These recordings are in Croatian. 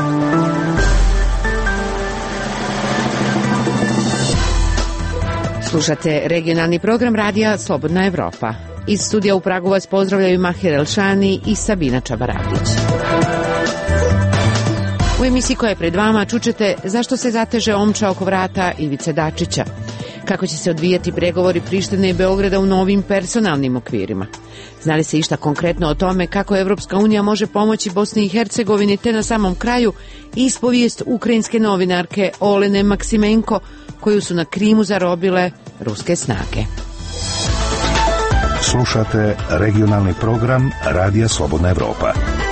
Slušate regionalni program radija Slobodna Evropa. Iz studija u Pragu vas pozdravljaju Mahir Elšani i Sabina Čabaragić. U emisiji koja je pred vama čućete zašto se zateže omča oko vrata Ivice Dačića, kako će se odvijati pregovori Prištine i Beograda u novim personalnim okvirima. Zna li se išta konkretno o tome kako Evropska unija može pomoći Bosni i Hercegovini, te na samom kraju ispovijest ukrajinske novinarke Olene Maksimenko, koju su na Krimu zarobile ruske snage. Slušate regionalni program Radija Slobodna Evropa.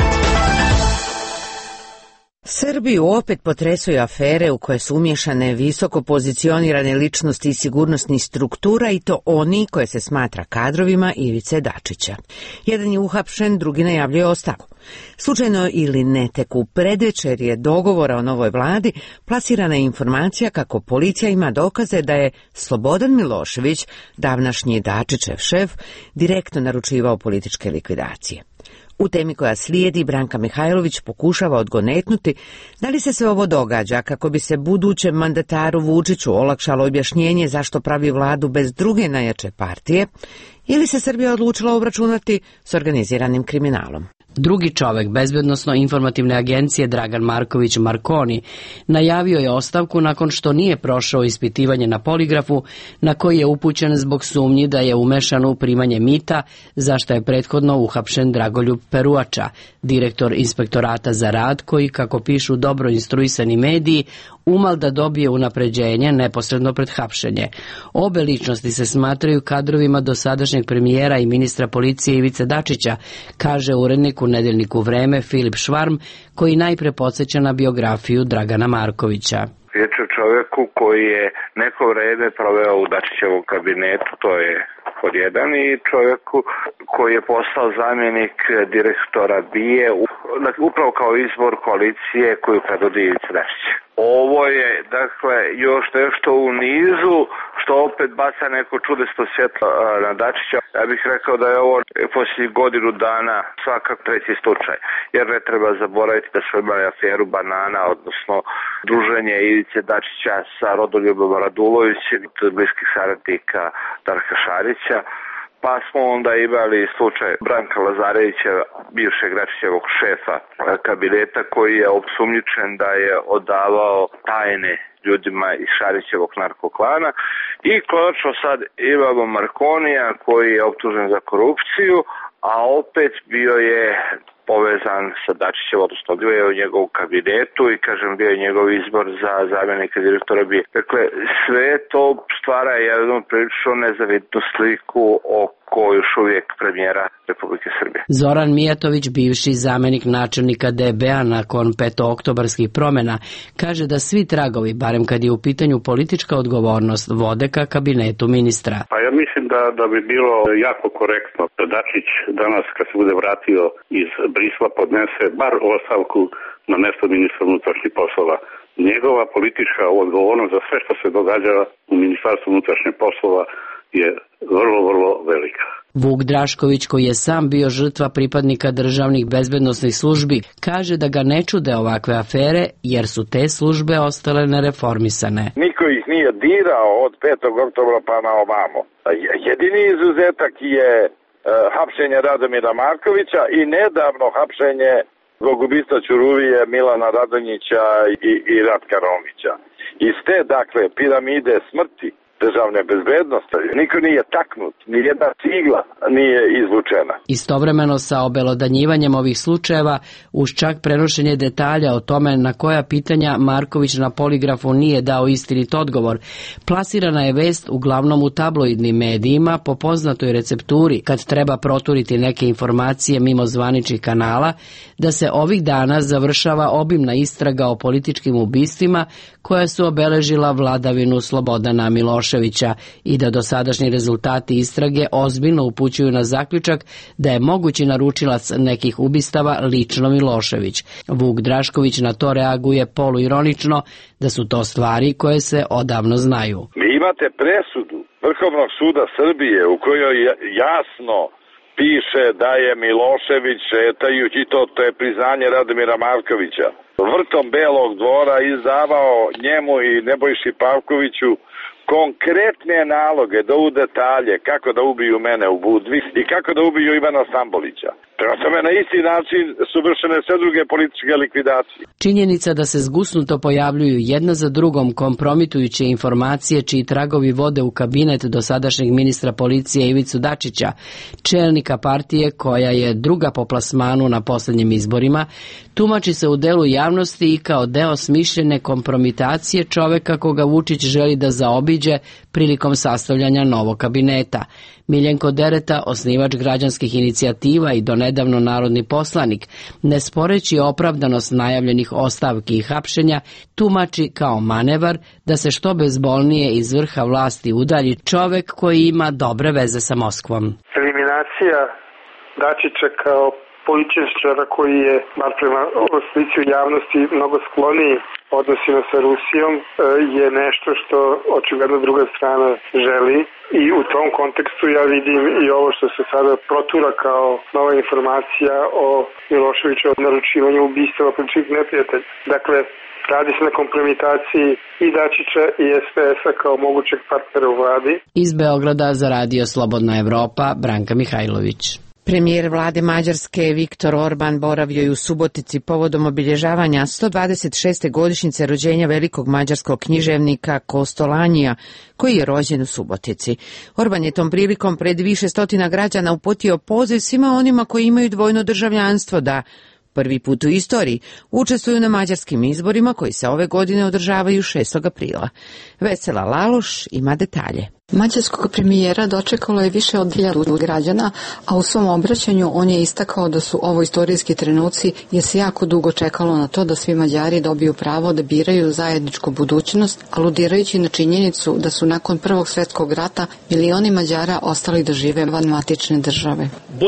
Srbiju opet potresaju afere u koje su umješane visoko pozicionirane ličnosti i sigurnosnih struktura, i to oni koje se smatra kadrovima Ivice Dačića. Jedan je uhapšen, drugi najavljuje ostavku. Slučajno ili ne, tek u predvečerje dogovora o novoj vladi plasirana je informacija kako policija ima dokaze da je Slobodan Milošević, davnašnji Dačićev šef, direktno naručivao političke likvidacije. U temi koja slijedi, Branka Mihajlović pokušava odgonetnuti da li se sve ovo događa kako bi se budućem mandataru Vučiću olakšalo objašnjenje zašto pravi vladu bez druge najjače partije, ili se Srbija odlučila obračunati s organiziranim kriminalom. Drugi čovek bezbednosno-informativne agencije Dragan Marković Marconi najavio je ostavku nakon što nije prošao ispitivanje na poligrafu na koji je upućen zbog sumnji da je umešan u primanje mita, za što je prethodno uhapšen Dragoljub Peruača, direktor Inspektorata za rad, koji, kako pišu dobro instruisani mediji, umal da dobije unapređenje neposredno pred hapšenje. Obe ličnosti se smatraju kadrovima dosadašnjeg premijera i ministra policije Ivice Dačića, kaže urednik u nedeljniku Vreme Filip Švarm, koji najpre podsjeća na biografiju Dragana Markovića. Riječ je o čovjeku koji je neko vreme proveo u Dačićevom kabinetu, to je pod jedan, i čovjeku koji je postao zamjenik direktora BIA upravo kao izbor koalicije koju predvodi Ivica Dačić. Ovo je, dakle, još nešto u nizu što opet baca neko čudesto svjetlo na Dačića. Ja bih rekao da je ovo posljednjih godinu dana svakak treći slučaj, jer ne treba zaboraviti da smo imali aferu banana, odnosno druženje Ivice Dačića sa Rodoljubom Radulovićem, bliskih saradnika Darka Šarića. Pa smo onda imali slučaj Branka Lazarevića, bivšeg Dačićevog šefa kabineta, koji je osumnjičen da je odavao tajne ljudima iz Šarićevog narkoklana. I konačno sad imamo Marconija koji je optužen za korupciju, a opet bio je povezan sa Dačićevom, odnosno bio je u njegovu kabinetu i, kažem, bio je njegov izbor za zamjenika direktora BIA. Dakle, sve to stvara jednu prilično nezavidnu sliku oko još uvijek premijera Republike Srbije. Zoran Mijatović, bivši zamjenik načelnika DB-a nakon petooktobarskih promjena, kaže da svi tragovi, barem kad je u pitanju politička odgovornost, vode ka kabinetu ministra. Pa ja mislim da bi bilo jako korektno da Dačić danas, kad se bude vratio iz Brisla, podnese bar ostavku na mjesto ministra unutrašnjih poslova. Njegova politička odgovornost za sve što se događa u Ministarstvu unutrašnjih poslova je vrlo, vrlo velika. Vuk Drašković, koji je sam bio žrtva pripadnika državnih bezbednosnih službi, kaže da ga ne čude ovakve afere jer su te službe ostale nereformisane. Niko ih nije dirao od 5. oktobra pa na ovamo. Jedini izuzetak je hapšenje Radomira Markovića i nedavno hapšenje zbog ubistva Ćuruvije Milana Radonjića i Ratka Romića. Iz te, dakle, piramide smrti državne bezbednosti niko nije taknut, ni jedna cigla nije izvučena. Istovremeno sa obelodanjivanjem ovih slučajeva, uz čak prenošenje detalja o tome na koja pitanja Marković na poligrafu nije dao istinit odgovor, plasirana je vest uglavnom u tabloidnim medijima po poznatoj recepturi, kad treba proturiti neke informacije mimo zvaničnih kanala, da se ovih dana završava obimna istraga o političkim ubistvima koja su obeležila vladavinu Slobodana Miloševića i da dosadašnji rezultati istrage ozbiljno upućuju na zaključak da je mogući naručilac nekih ubistava lično Milošević. Vuk Drašković na to reaguje poluironično da su to stvari koje se odavno znaju. Vi imate presudu Vrhovnog suda Srbije u kojoj jasno piše da je Milošević, šetajući to je priznanje Radomira Markovića, vrtom Belog dvora izdavao njemu i Nebojši Pavkoviću konkretne naloge do u detalje kako da ubiju mene u Budvi i kako da ubiju Ivana Stambolića. Prema tome, na isti način su vršene sve druge političke likvidacije. Činjenica da se zgusnuto pojavljuju jedna za drugom kompromitujuće informacije čiji tragovi vode u kabinet dosadašnjeg ministra policije Ivicu Dačića, čelnika partije koja je druga po plasmanu na posljednjim izborima, tumači se u delu javnosti i kao deo smišljene kompromitacije čoveka koga Vučić želi da zaobiđe prilikom sastavljanja novog kabineta. Miljenko Dereta, osnivač građanskih inicijativa i donedavno narodni poslanik, ne sporeći opravdanost najavljenih ostavki i hapšenja, tumači kao manevar da se što bezbolnije iz vrha vlasti udalji čovek koji ima dobre veze sa Moskvom. Eliminacija Dačića kao političara koji je, bar prema slici u javnosti, mnogo skloniji odnosima sa Rusijom, je nešto što očigledno druga strana želi. I u tom kontekstu ja vidim i ovo što se sada protura kao nova informacija o Miloševiću od naručivanja ubistava političkih neprijatelja. Dakle, radi se na kompromitaciji i Dačića i SPS-a kao mogućeg partnera u vladi. Iz Beograda za Radio Slobodna Evropa, Branka Mihajlović. Premijer vlade Mađarske Viktor Orban boravio je u Subotici povodom obilježavanja 126. godišnjice rođenja velikog mađarskog književnika Kostolanjija, koji je rođen u Subotici. Orban je tom prilikom pred više stotina građana uputio poziv svima onima koji imaju dvojno državljanstvo da prvi put u istoriji učestvuju na mađarskim izborima koji se ove godine održavaju 6. aprila. Vesela Laloš ima detalje. Mađarskog premijera dočekalo je više od 1000 građana, a u svom obraćanju on je istakao da su ovo istorijski trenuci jer se jako dugo čekalo na to da svi Mađari dobiju pravo da biraju zajedničku budućnost, aludirajući na činjenicu da su nakon Prvog svjetskog rata milioni Mađara ostali da žive van matične države.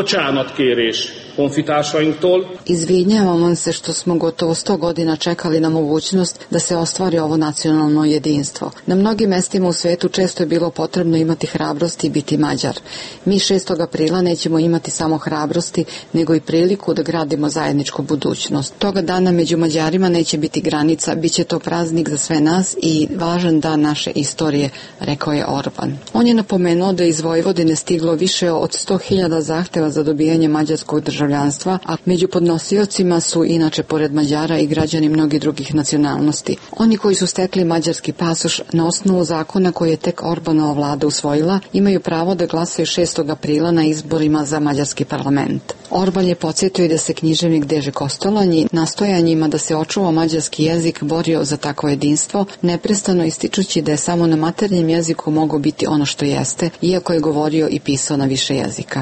Izvinjavam vam se što smo gotovo 100 godina čekali na mogućnost da se ostvari ovo nacionalno jedinstvo. Na mnogim mestima u svetu često je bilo potrebno imati hrabrosti i biti Mađar. Mi 6. aprila nećemo imati samo hrabrosti, nego i priliku da gradimo zajedničku budućnost. Toga dana među Mađarima neće biti granica, bit će to praznik za sve nas i važan dan naše istorije, rekao je Orban. On je napomenuo da iz Vojvodine stiglo više od 100.000 zahteva za dobijanje mađarskog državljanstva, a među podnosiocima su inače pored Mađara i građani mnogih drugih nacionalnosti. Oni koji su stekli mađarski pasoš na osnovu zakona koji je tek Orbanova vlada usvojila, imaju pravo da glasaju 6. aprila na izborima za mađarski parlament. Orban je podsjetio i da se književnik Deže Kostolanji nastojanjima da se očuva mađarski jezik borio za takvo jedinstvo, neprestano ističući da je samo na maternjem jeziku mogao biti ono što jeste, iako je govorio i pisao na više jezika.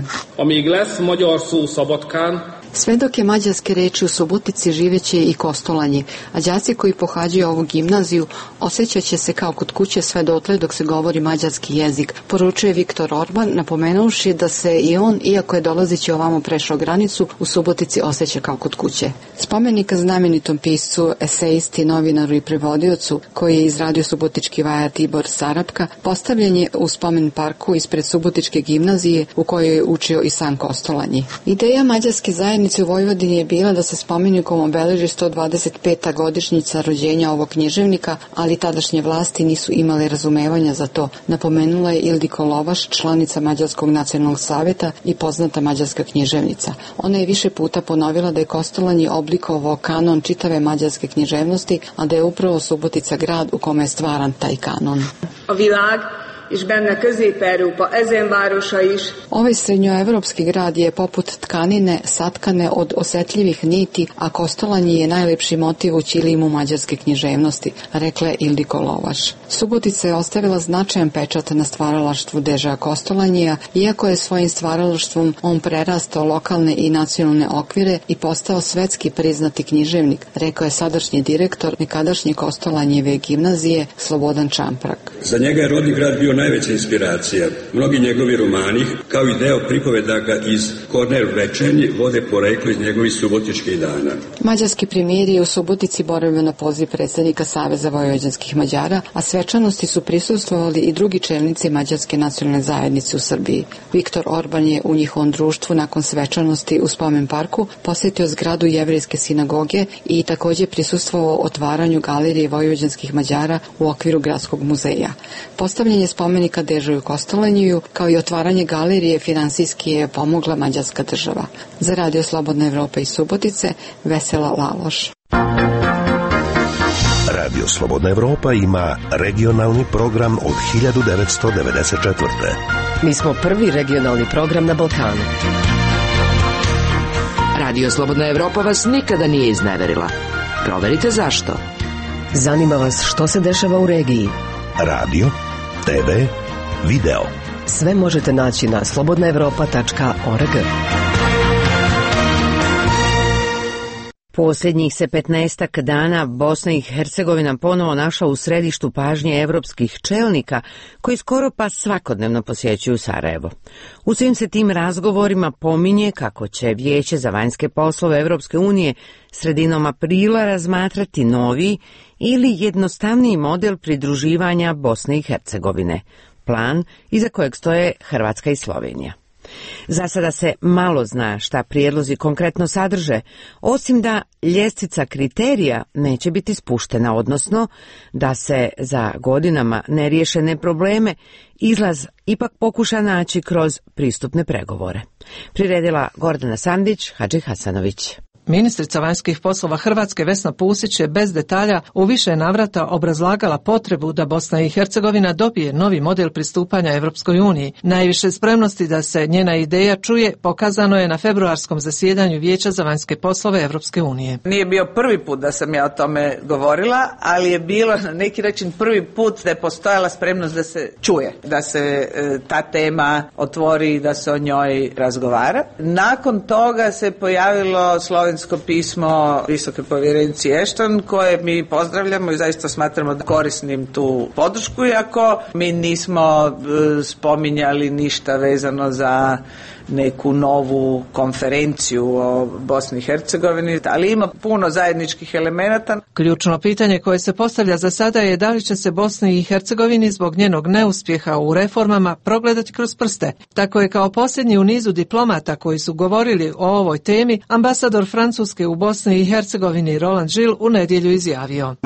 Sve dok je mađarske reči u Subotici živeće i Kostolanji, a đaci koji pohađaju ovu gimnaziju osjećat će se kao kod kuće sve dotle dok se govori mađarski jezik, poručuje Viktor Orban, napomenuvši da se i on, iako je dolazeći ovamo prešao granicu, u Subotici osjeća kao kod kuće. Spomenika znamenitom piscu, esejisti, novinaru i prevodiocu koji je izradio subotički vajar Tibor Sarapka, postavljen je u spomen parku ispred Subotičke gimnazije u kojoj je učio i sam Kostolanji. Ideja mađarske zajednice u Vojvodini je bila da se spomenikom obeleži 125. godišnjica rođenja ovog književnika, ali tadašnje vlasti nisu imale razumevanja za to, napomenula je Ildiko Lovaš, članica Mađarskog nacionalnog savjeta i poznata mađarska književnica. Ona je više puta ponovila da je Kostolanji oblikovao kanon čitave mađarske književnosti, a da je upravo Subotica grad u kome je stvaran taj kanon. Ovaj srednjoevropski grad je poput tkanine satkane od osjetljivih niti, a Kostolanji je najlepši motiv u ćilimu mađarske književnosti, rekla je Ildiko Lovaš. Subotica je ostavila značajan pečat na stvaralaštvu Deža Kostolanjija, iako je svojim stvaralaštvom on prerastao lokalne i nacionalne okvire i postao svetski priznati književnik, rekao je sadašnji direktor nekadašnje Kostolanjeve gimnazije Slobodan Čamprak. Za njega je rodni grad bio najveća inspiracija. Mnogi njegovi romani, kao i deo pripovedaka iz Korner večernji, vode poreklo iz njegovih subotičkih dana. Mađarski premijer je u Subotici boravio na poziv predsjednika Saveza vojvođanskih Mađara, a svečanosti su prisustvovali i drugi čelnici mađarske nacionalne zajednice u Srbiji. Viktor Orban je u njihovom društvu nakon svečanosti u spomen parku posjetio zgradu Jevrejske sinagoge i također prisustvovao otvaranju galerije vojvođanskih Mađara u okviru Gradskog muzeja. Postavljanje spomenika Dežoju Kostolanjiju kao i otvaranje galerije finansijski je pomogla mađarska država. Za Radio Slobodna Evropa iz Subotice, Vesela Laloš. Radio Slobodna Evropa ima regionalni program od 1994. Mi smo prvi regionalni program na Balkanu. Radio Slobodna Evropa vas nikada nije izneverila. Proverite zašto. Zanima vas što se dešava u regiji. Radio, TV, video. Sve možete naći na slobodnaevropa.org. Posljednjih se 15 dana Bosna i Hercegovina ponovo našla u središtu pažnje evropskih čelnika koji skoro pa svakodnevno posjećuju Sarajevo. U svim se tim razgovorima pominje kako će Vijeće za vanjske poslove Evropske unije sredinom aprila razmatrati novi ili jednostavniji model pridruživanja Bosne i Hercegovine, plan iza kojeg stoje Hrvatska i Slovenija. Za sada se malo zna šta prijedlozi konkretno sadrže, osim da ljestvica kriterija neće biti spuštena, odnosno da se za godinama neriješene probleme izlaz ipak pokuša naći kroz pristupne pregovore. Priredila Gordana Sandić, Hadži Hasanović. Ministrica vanjskih poslova Hrvatske Vesna Pusić je bez detalja u više navrata obrazlagala potrebu da Bosna i Hercegovina dobije novi model pristupanja Evropskoj uniji. Najviše spremnosti da se njena ideja čuje pokazano je na februarskom zasjedanju Vijeća za vanjske poslove Evropske unije. Nije bio prvi put da sam ja o tome govorila, ali je bilo na neki način prvi put da je postojala spremnost da se čuje, da se ta tema otvori i da se o njoj razgovara. Nakon toga se pojavilo slovensko pismo visoke povjerenici Ashton koje mi pozdravljamo i zaista smatramo korisnim tu podršku, iako mi nismo spominjali ništa vezano za neku novu konferenciju o Bosni i Hercegovini, ali ima puno zajedničkih elemenata. Ključno pitanje koje se postavlja za sada je da li će se Bosni i Hercegovini zbog njenog neuspjeha u reformama progledati kroz prste. Tako je kao posljednji u nizu diplomata koji su govorili o ovoj temi ambasador Francuske u Bosni i Hercegovini Roland Gilles u nedjelju izjavio.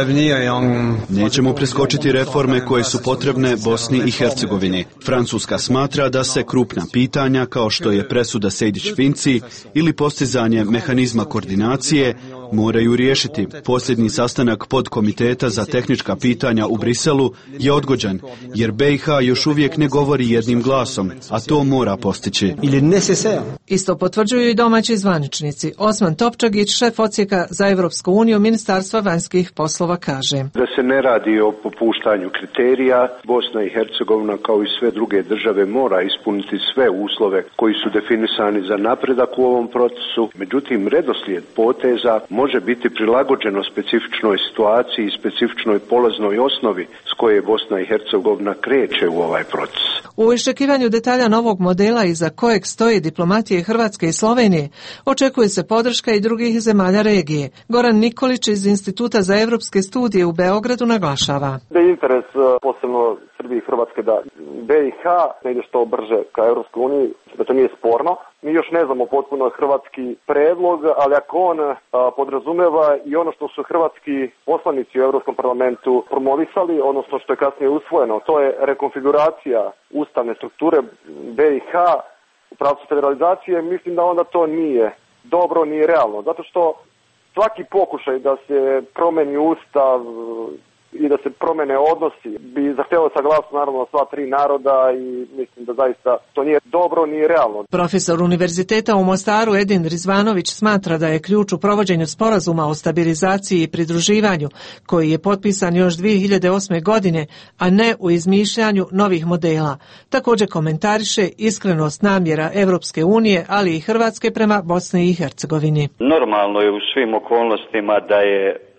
Nećemo preskočiti reforme koje su potrebne Bosni i Hercegovini. Francuska smatra da se krupna pitanja kao što je presuda Sejdić-Finci ili postizanje mehanizma koordinacije moraju riješiti. Posljednji sastanak podkomiteta za tehnička pitanja u Briselu je odgođen, jer BiH još uvijek ne govori jednim glasom, a to mora postići. Isto potvrđuju i domaći zvaničnici. Osman Topčagić, šef odsjeka za Evropsku uniju Ministarstva vanjskih poslova, kaže da se ne radi o popuštanju kriterija. Bosna i Hercegovina kao i sve druge države mora ispuniti sve uslove koji su definisani za napredak u ovom procesu. Međutim, redoslijed poteza može biti prilagođeno specifičnoj situaciji i specifičnoj polaznoj osnovi s koje Bosna i Hercegovina kreće u ovaj proces. U iščekivanju detalja novog modela iza kojeg stoji diplomatije Hrvatske i Slovenije, očekuje se podrška i drugih zemalja regije. Goran Nikolić iz Instituta za evropske studije u Beogradu naglašava. Da je interes posebno Srbije i Hrvatske da BiH ne ide što brže ka Evropskoj uniji, da to nije sporno. Mi još ne znamo potpuno hrvatski predlog, ali ako on podrazumeva i ono što su hrvatski poslanici u Europskom parlamentu promovisali, odnosno što je kasnije usvojeno, to je rekonfiguracija ustavne strukture BiH u pravcu federalizacije, mislim da onda to nije dobro, nije realno. Zato što svaki pokušaj da se promeni ustav i da se promene odnosi bi zahtjevao saglasnost naravno sva tri naroda i mislim da zaista to nije dobro, nije realno. Profesor Univerziteta u Mostaru Edin Rizvanović smatra da je ključ u provođenju sporazuma o stabilizaciji i pridruživanju koji je potpisan još 2008. godine, a ne u izmišljanju novih modela. Također komentariše iskrenost namjera Evropske unije, ali i Hrvatske prema Bosni i Hercegovini. Normalno je u svim okolnostima da je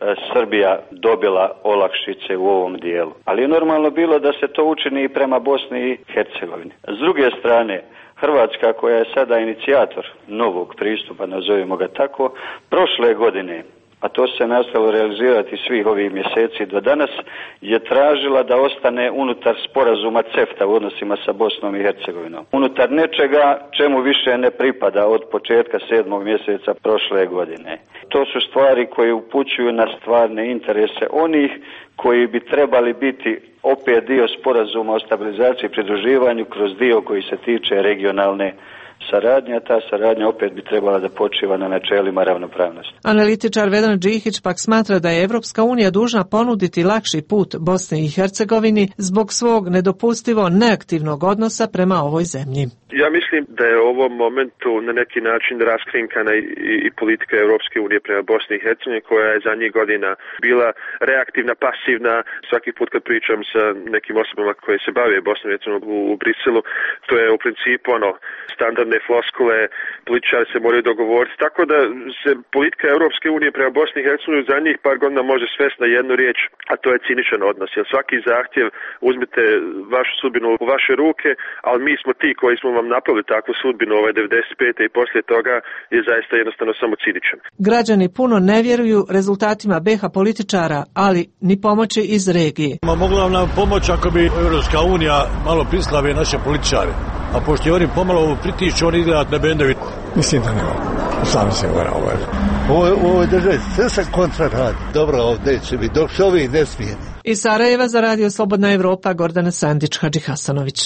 Srbija dobila olakšice u ovom dijelu. Ali je normalno bilo da se to učini i prema Bosni i Hercegovini. S druge strane, Hrvatska, koja je sada inicijator novog pristupa, nazovimo ga tako, prošle godine, a to se nastavilo realizirati svih ovih mjeseci do danas, je tražila da ostane unutar sporazuma CEFTA u odnosima sa Bosnom i Hercegovinom. Unutar nečega čemu više ne pripada od početka 7. mjeseca prošle godine. To su stvari koje upućuju na stvarne interese onih koji bi trebali biti opet dio sporazuma o stabilizaciji i pridruživanju kroz dio koji se tiče regionalne saradnja. Ta saradnja opet bi trebala da počiva na načelima ravnopravnosti. Analitičar Vedran Džihić pak smatra da je Evropska unija dužna ponuditi lakši put Bosni i Hercegovini zbog svog nedopustivo neaktivnog odnosa prema ovoj zemlji. Ja mislim da je u ovom momentu na neki način raskrinkana i politika Europske unije prema Bosni i Hercegovini, koja je zadnjih godina bila reaktivna, pasivna. Svaki put kad pričam sa nekim osobama koje se bave Bosnom i Hercegovinom u Briselu, to je u principu standardne floskule, političari se moraju dogovoriti. Tako da se politika Europske unije prema Bosni i Hercegovini zadnjih par godina može svesti na jednu riječ, a to je ciničan odnos. Jer svaki zahtjev, uzmite vašu sudbinu u vaše ruke, ali mi smo ti koji smo vam napravili takvu sudbinu 95. i poslije toga je zaista jednostavno samo ciničan. Građani puno ne vjeruju rezultatima BiH političara, ali ni pomoći iz regije. Mogla nam pomoći ako bi Europska unija malo prislavi naše političare. A pošto oni pomalo pritiču, oni izgledat nebendovi. Mislim da nema. Sam se mora u ovoj državi sve se kontra radi. Dobro, ovdje će biti, dok se ovi ne smijeni. Iz Sarajeva za Radio Slobodna Evropa, Gordana Sandić, Hadži Hasanović.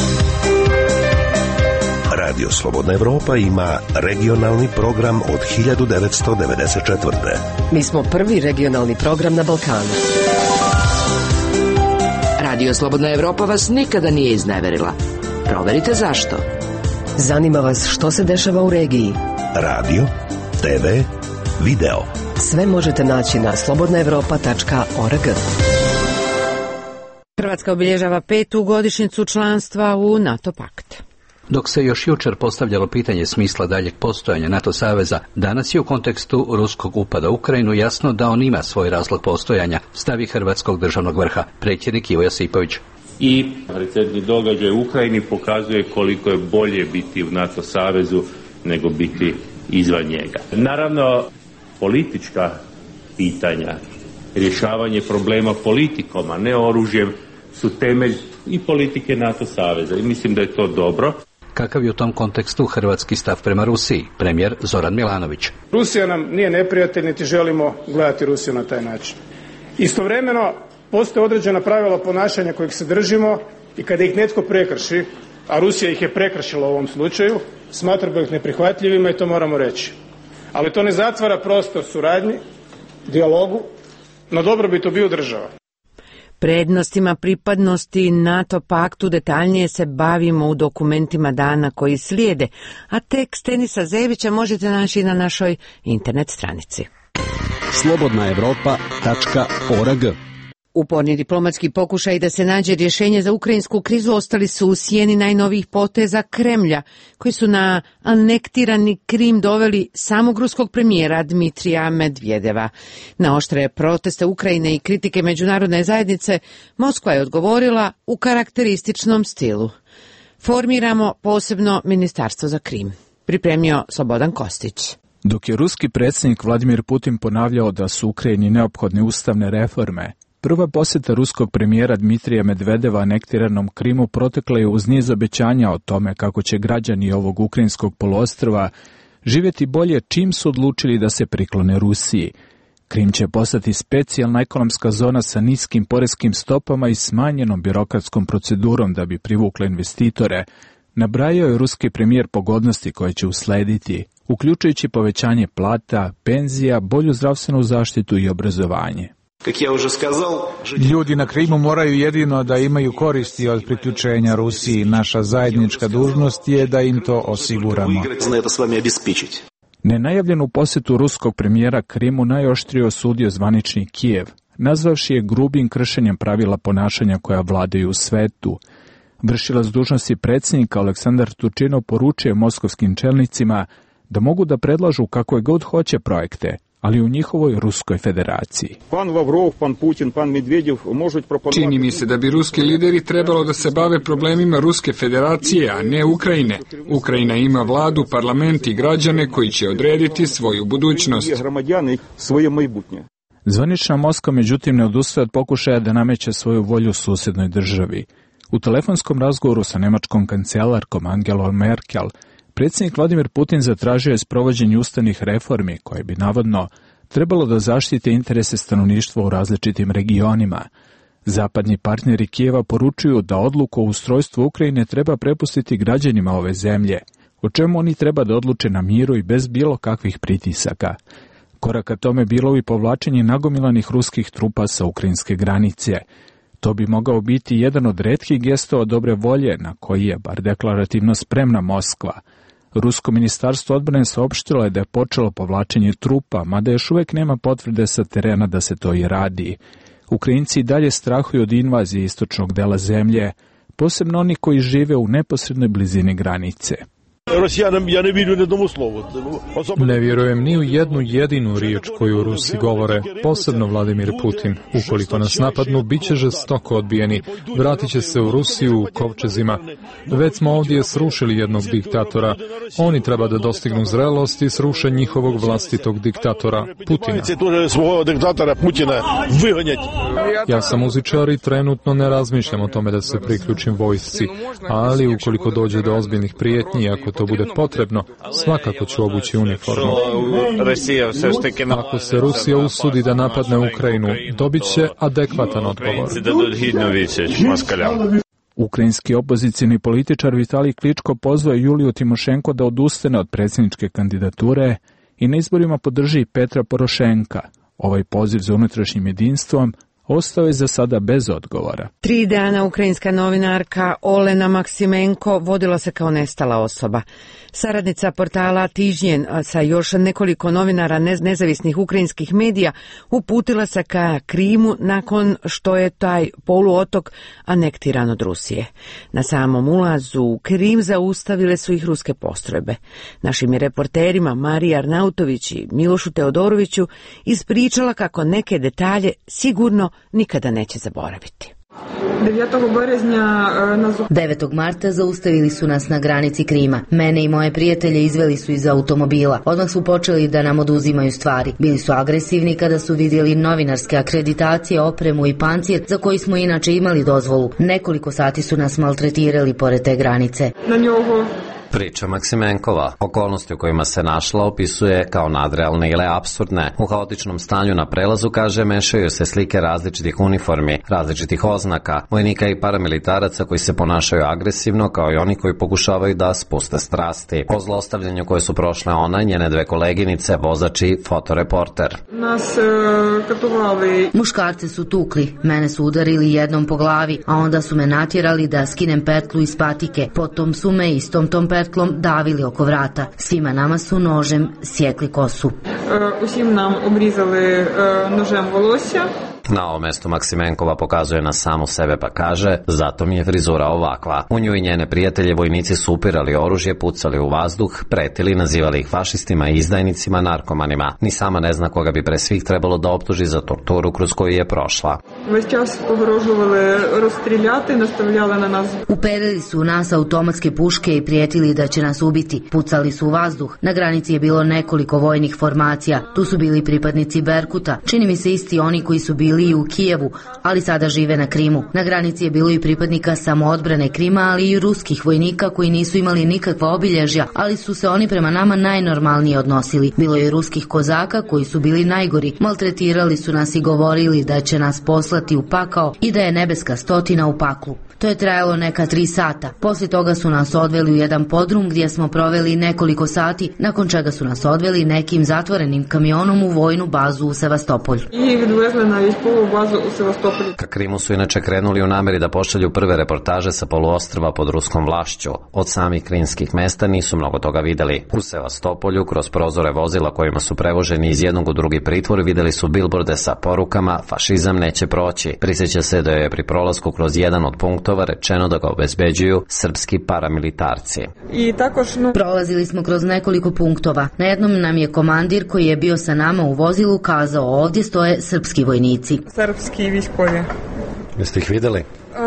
Radio Slobodna Evropa ima regionalni program od 1994. Mi smo prvi regionalni program na Balkanu. Radio Slobodna Evropa vas nikada nije izneverila. Proverite zašto. Zanima vas što se dešava u regiji. Radio, TV, video. Sve možete naći na slobodnaevropa.org. Hrvatska obilježava 5. godišnjicu članstva u NATO pakt. Dok se još jučer postavljalo pitanje smisla daljeg postojanja NATO saveza, danas je u kontekstu ruskog upada u Ukrajinu jasno da on ima svoj razlog postojanja, stavi hrvatskog državnog vrha, predsjednik Ivo Josipović. I recentni događaj u Ukrajini pokazuje koliko je bolje biti u NATO savezu nego biti izvan njega. Naravno, politička pitanja, rješavanje problema politikom, a ne oružjem, su temelj i politike NATO saveza i mislim da je to dobro. Kakav je u tom kontekstu hrvatski stav prema Rusiji, premijer Zoran Milanović? Rusija nam nije neprijatelj, niti želimo gledati Rusiju na taj način. Istovremeno, postoje određena pravila ponašanja kojih se držimo i kada ih netko prekrši, a Rusija ih je prekršila u ovom slučaju, smatramo ih neprihvatljivima i to moramo reći. Ali to ne zatvara prostor suradnji, dijalogu, no dobrobit obiju država. Prednostima pripadnosti NATO paktu detaljnije se bavimo u dokumentima dana koji slijede, a tekst Denisa Zevića možete naći na našoj internet stranici. slobodnaevropa.org. Uporni diplomatski pokušaj da se nađe rješenje za ukrajinsku krizu ostali su u sjeni najnovijih poteza Kremlja, koji su na anektirani Krim doveli samog ruskog premijera Dmitrija Medvedeva. Na oštre proteste Ukrajine i kritike međunarodne zajednice, Moskva je odgovorila u karakterističnom stilu. Formiramo posebno ministarstvo za Krim. Pripremio Slobodan Kostić. Dok je ruski predsjednik Vladimir Putin ponavljao da su Ukrajini neophodne ustavne reforme, prva posjeta ruskog premijera Dmitrija Medvedeva anektiranom Krimu protekla je uz niz obećanja o tome kako će građani ovog ukrajinskog poluostrva živjeti bolje čim su odlučili da se priklone Rusiji. Krim će postati specijalna ekonomska zona sa niskim poreskim stopama i smanjenom birokratskom procedurom da bi privukla investitore. Nabrajao je ruski premijer pogodnosti koje će uslediti, uključujući povećanje plata, penzija, bolju zdravstvenu zaštitu i obrazovanje. Ljudi na Krimu moraju jedino da imaju koristi od priključenja Rusiji. Naša zajednička dužnost je da im to osiguramo. Nenajavljenu posjetu ruskog premijera Krimu najoštrije osudio zvanični Kijev, nazvavši je grubim kršenjem pravila ponašanja koja vladaju u svetu. Vršilac dužnosti predsjednika Aleksandar Turčinov poručuje moskovskim čelnicima da mogu da predlažu kakve god hoće projekte, ali u njihovoj Ruskoj federaciji. Pan Lavrov, pan Putin, pan Medvedev čini mi se da bi ruski lideri trebalo da se bave problemima Ruske federacije, a ne Ukrajine. Ukrajina ima vladu, parlament i građane koji će odrediti svoju budućnost. Zvanična Moskva međutim ne odustaje od pokušaja da nameće svoju volju susjednoj državi. U telefonskom razgovoru sa nemačkom kancelarkom Angelom Merkel, predsjednik Vladimir Putin zatražio je sprovođenje ustavnih reformi koje bi navodno trebalo da zaštite interese stanovništva u različitim regionima. Zapadni partneri Kijeva poručuju da odluku o ustrojstvu Ukrajine treba prepustiti građanima ove zemlje, o čemu oni treba da odluče na miru i bez bilo kakvih pritisaka. Korak ka tome bilo bi povlačenje nagomilanih ruskih trupa sa ukrajinske granice. To bi mogao biti jedan od retkih gestova dobre volje na koji je, bar deklarativno, spremna Moskva. Rusko ministarstvo odbrane saopštilo je da je počelo povlačenje trupa, mada još uvek nema potvrde sa terena da se to i radi. Ukrajinci i dalje strahuju od invazije istočnog dela zemlje, posebno oni koji žive u neposrednoj blizini granice. Ne vjerujem ni u jednu jedinu riječ koju Rusi govore, posebno Vladimir Putin. Ukoliko nas napadnu, bit će žestoko odbijeni. Vratit će se u Rusiju u kovčezima. Već smo ovdje srušili jednog diktatora. Oni treba da dostignu zrelost i sruše njihovog vlastitog diktatora, Putina. Ja sam muzičar i trenutno ne razmišljam o tome da se priključim vojsci, ali ukoliko dođe do ozbiljnih prijetnji, ako to bude potrebno, svakako ću obući uniformu. Ako se Rusija usudi da napadne Ukrajinu, dobit će adekvatan odgovor. Ukrajinski opozicijni političar Vitalij Kličko pozvao Juliju Timošenko da odustane od predsjedničke kandidature i na izborima podrži Petra Porošenka. Ovaj poziv za unutrašnjim jedinstvom ostao je za sada bez odgovora. 3 dana ukrajinska novinarka Olena Maksimenko vodila se kao nestala osoba. Saradnica portala Tižnjen sa još nekoliko novinara nezavisnih ukrajinskih medija uputila se ka Krimu nakon što je taj poluotok anektiran od Rusije. Na samom ulazu u Krim zaustavile su ih ruske postrojbe. Našim je reporterima Mariji Arnautović i Milošu Teodoroviću ispričala kako neke detalje sigurno nikada neće zaboraviti. 9. marta zaustavili su nas na granici Krima. Mene i moje prijatelje izveli su iz automobila. Odmah su počeli da nam oduzimaju stvari. Bili su agresivni kada su vidjeli novinarske akreditacije, opremu i pancir za koji smo inače imali dozvolu. Nekoliko sati su nas maltretirali pored te granice. Priča Maksimenkova. Okolnosti u kojima se našla opisuje kao nadrealne ili apsurdne. U haotičnom stanju na prelazu, kaže, mešaju se slike različitih uniformi, različitih oznaka, vojnika i paramilitaraca koji se ponašaju agresivno, kao i oni koji pokušavaju da spuste strasti. O zlostavljanju koje su prošle ona i njene 2 koleginice, vozač i fotoreporter. Muškarce su tukli, mene su udarili jednom po glavi, a onda su me natjerali da skinem petlu iz patike. Potom su me istom tom petlom davili oko vrata. Svima nama su nožem sjekli kosu. Усім нам обрізали ножем волосся. Na ovom mestu Maksimenkova pokazuje na samu sebe pa kaže, zato mi je frizura ovakva. U nju i njene prijatelje vojnici su upirali oružje, pucali u vazduh, pretili, nazivali ih fašistima, izdajnicima, narkomanima. Ni sama ne zna koga bi pre svih trebalo da optuži za torturu kroz koju je prošla. Весь час погрожували розстріляти, наставляли на нас. Uperili su u nas automatske puške i prijetili da će nas ubiti. Pucali su u vazduh. Na granici je bilo nekoliko vojnih formacija. Tu su bili pripadnici Berkuta. Čini mi se isti oni koji su bili i u Kijevu, ali sada žive na Krimu. Na granici je bilo i pripadnika samoodbrane Krima, ali i ruskih vojnika koji nisu imali nikakva obilježja, ali su se oni prema nama najnormalnije odnosili. Bilo je i ruskih kozaka koji su bili najgori. Maltretirali su nas i govorili da će nas poslati u pakao i da je nebeska stotina u paklu. To je trajalo neka 3 sata. Poslije toga su nas odveli u jedan podrum gdje smo proveli nekoliko sati, nakon čega su nas odveli nekim zatvorenim kamionom u vojnu bazu u Sevastopolj. I відвезли на tu bazu u Sevastopolju. Ka Krimu su inače krenuli u nameri da pošalju prve reportaže sa poluostrva pod ruskom vlašću. Od samih krimskih mesta nisu mnogo toga videli. U Sevastopolju, kroz prozore vozila kojima su prevoženi iz jednog u drugi pritvor, videli su bilborde sa porukama "Fašizam neće proći". Prisjeća se da je pri prolasku kroz jedan od punktova rečeno da ga obezbeđuju srpski paramilitarci. Prolazili smo kroz nekoliko punktova. Na jednom nam je komandir koji je bio sa nama u vozilu kazao: ovdje stoje srpski vojnici. Srpski vojskovi. Jeste ih videli?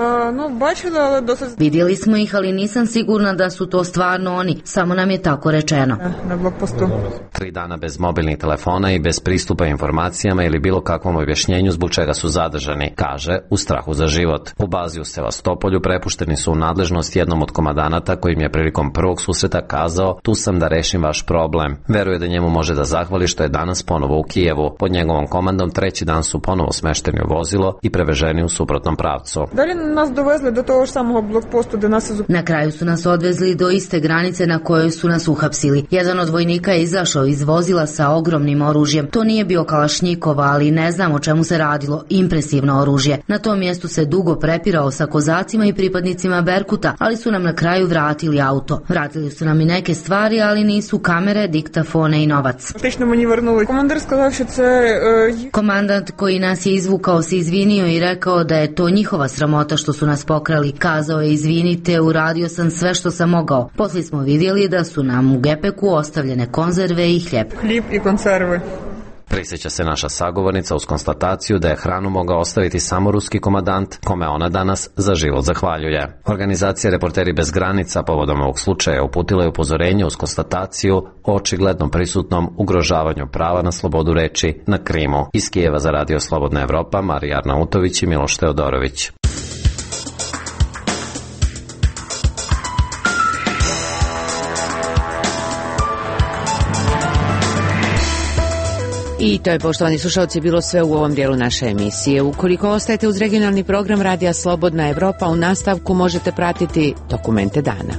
Vidjeli smo ih, ali nisam sigurna da su to stvarno oni, samo nam je tako rečeno. Na blokpostu. 3 dana bez mobilnih telefona i bez pristupa informacijama ili bilo kakvom objašnjenju zbog čega su zadržani, kaže, u strahu za život. U bazi u Sevastopolju prepušteni su u nadležnost jednom od komandanata kojim je prilikom prvog susreta kazao: tu sam da rešim vaš problem. Veruje da njemu može da zahvali što je danas ponovo u Kijevu. Pod njegovom komandom 3. dan su ponovo smešteni u vozilo i preveženi u suprotnom pravcu. Nas dovezli do tog samog blokpostu da nas... Na kraju su nas odvezli do iste granice na kojoj su nas uhapsili. Jedan od vojnika je izašao iz vozila sa ogromnim oružjem. To nije bio Kalašnjikov, ali ne znam o čemu se radilo. Impresivno oružje. Na tom mjestu se dugo prepirao sa kozacima i pripadnicima Berkuta, ali su nam na kraju vratili auto. Vratili su nam i neke stvari, ali nisu kamere, diktafone i novac. Komandant koji nas je izvukao se izvinio i rekao da je to njihova sramota što su nas pokrali. Kazao je: izvinite, uradio sam sve što sam mogao. Poslije smo vidjeli da su nam u gepeku ostavljene konzerve i hljeb. Hljeb i konzerve. Prisjeća se naša sagovornica uz konstataciju da je hranu mogao ostaviti samo ruski komandant, kome ona danas za život zahvaljuje. Organizacija Reporteri bez granica povodom ovog slučaja uputila je upozorenje uz konstataciju o očiglednom prisutnom ugrožavanju prava na slobodu reči na Krimu. Iz Kijeva za Radio Slobodna Evropa, Marija Arnautović i Miloš Teodorović. I to je, poštovani slušalci, bilo sve u ovom dijelu naše emisije. Ukoliko ostajete uz regionalni program Radija Slobodna Evropa, u nastavku možete pratiti Dokumente dana.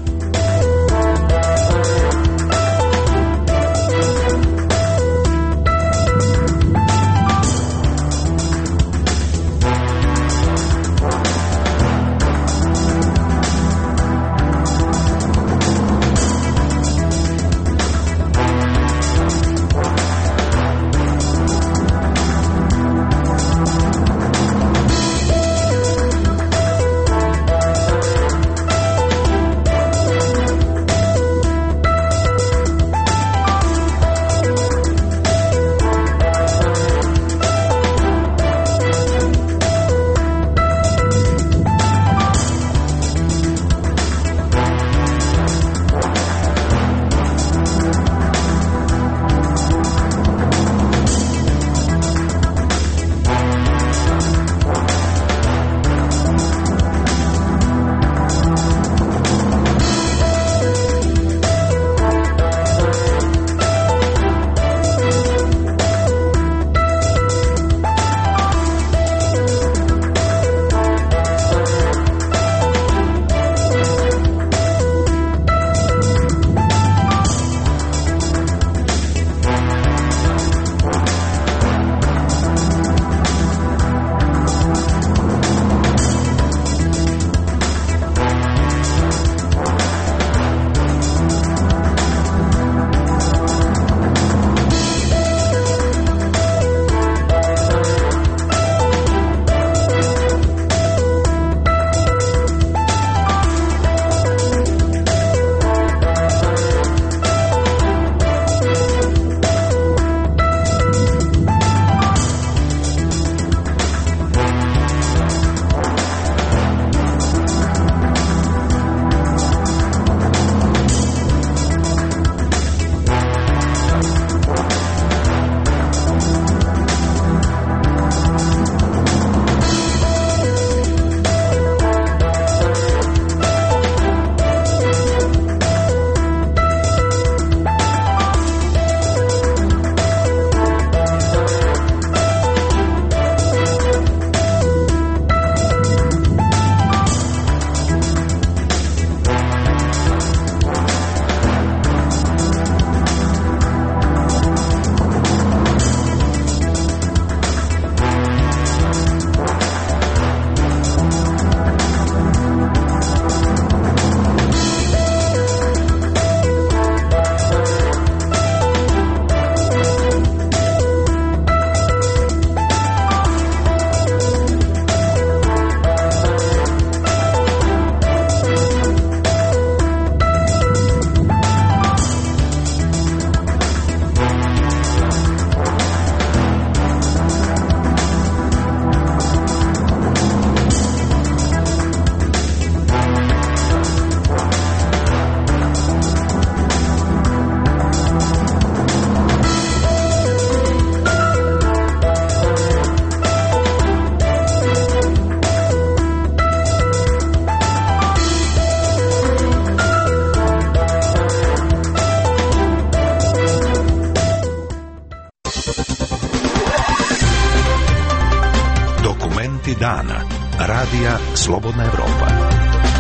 Vijesti dana. Radija Slobodna Evropa.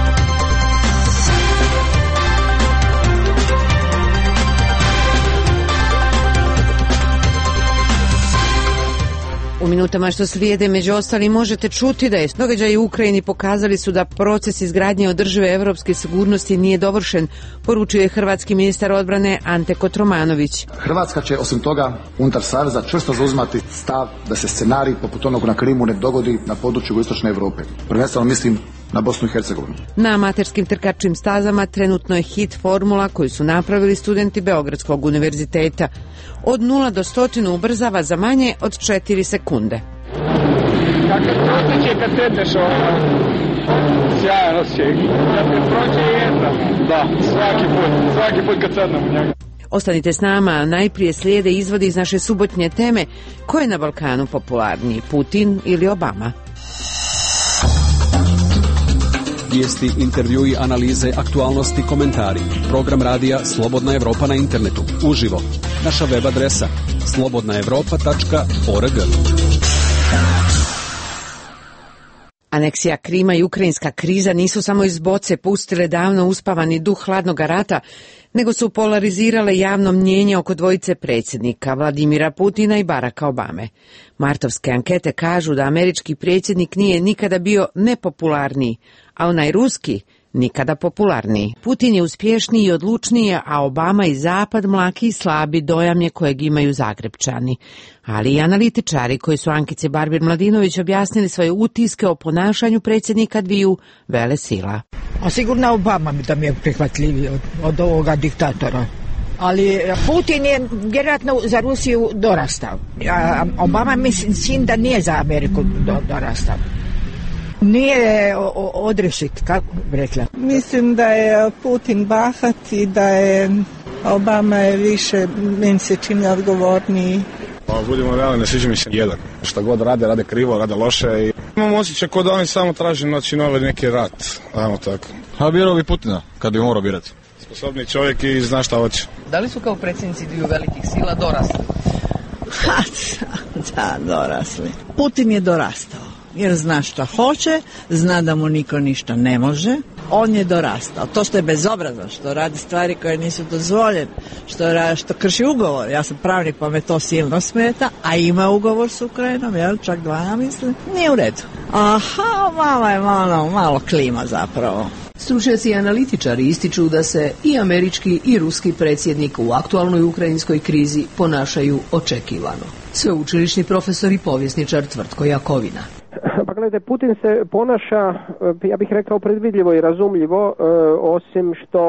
U minutama što slijede, među ostalim, možete čuti da je događaji u Ukrajini pokazali su da proces izgradnje održive evropske sigurnosti nije dovršen, poručio je hrvatski ministar odbrane Ante Kotromanović. Hrvatska će osim toga unutar saveza čvrsto zauzimati stav da se scenarij poput onog na Krimu ne dogodi na području jugoistočne Europe. Prvenstveno mislim na Bosnu i Hercegovinu. Na amaterskim trkačkim stazama trenutno je hit formula koju su napravili studenti Beogradskog univerziteta. Od 0 do 100 ubrzava za manje od 4 sekunde. Kakav proces je kad sedneš sjajan osjećaj. Kad prođe jedna. Da, svaki put kad sednem u njega. Ostanite s nama, najprije slijede izvodi iz naše subotnje teme. Ko je na Balkanu popularniji, Putin ili Obama? Vijesti, intervjui, analize, aktualnosti, komentari. Program radija Slobodna Evropa na internetu. Uživo. Naša web adresa slobodnaevropa.org. Aneksija Krima i ukrajinska kriza nisu samo iz boce pustile davno uspavani duh hladnog rata, nego su polarizirale javno mnjenje oko dvojice predsjednika, Vladimira Putina i Baracka Obame. Martovske ankete kažu da američki predsjednik nije nikada bio nepopularniji, a onaj ruski nikada popularniji. Putin je uspješniji i odlučniji, a Obama i Zapad mlaki i slabi, dojam je kojeg imaju Zagrebčani. Ali i analitičari koji su Ankice Barbir-Mladinović objasnili svoje utiske o ponašanju predsjednika dviju velesila. A sigurno Obama da mi je prihvatljiviji od ovoga diktatora. Ali Putin je vjerojatno za Rusiju dorastao. A Obama mislim da nije za Ameriku dorastao. Nije odrešit, kako bi rekla? Mislim da je Putin bahat i da je Obama je više, meni se čini, odgovorniji. Pa budemo realni, ne sviđa mi se jedan. Šta god rade krivo, rade loše i imam osjećaj kao da oni samo traže nove neki rat, ajmo tako. A birao bi Putina, kad bi morao birati. Sposobni čovjek i zna šta hoće. Da li su kao predsjednici dviju velikih sila dorasli? Da, dorasli. Putin je dorastao. Jer zna šta hoće, zna da mu niko ništa ne može, on je dorastao. To što je bezobrazno, što radi stvari koje nisu dozvoljene, što krši ugovor. Ja sam pravnik pa me to silno smeta, a ima ugovor s Ukrajinom, jel, čak 2, ja mislim, nije u redu. Aha, malo klima zapravo. Stručnjaci i analitičari ističu da se i američki i ruski predsjednik u aktualnoj ukrajinskoj krizi ponašaju očekivano. Sveučilišni profesor i povjesničar Tvrtko Jakovina. Pa gledajte, Putin se ponaša, ja bih rekao, predvidljivo i razumljivo, osim što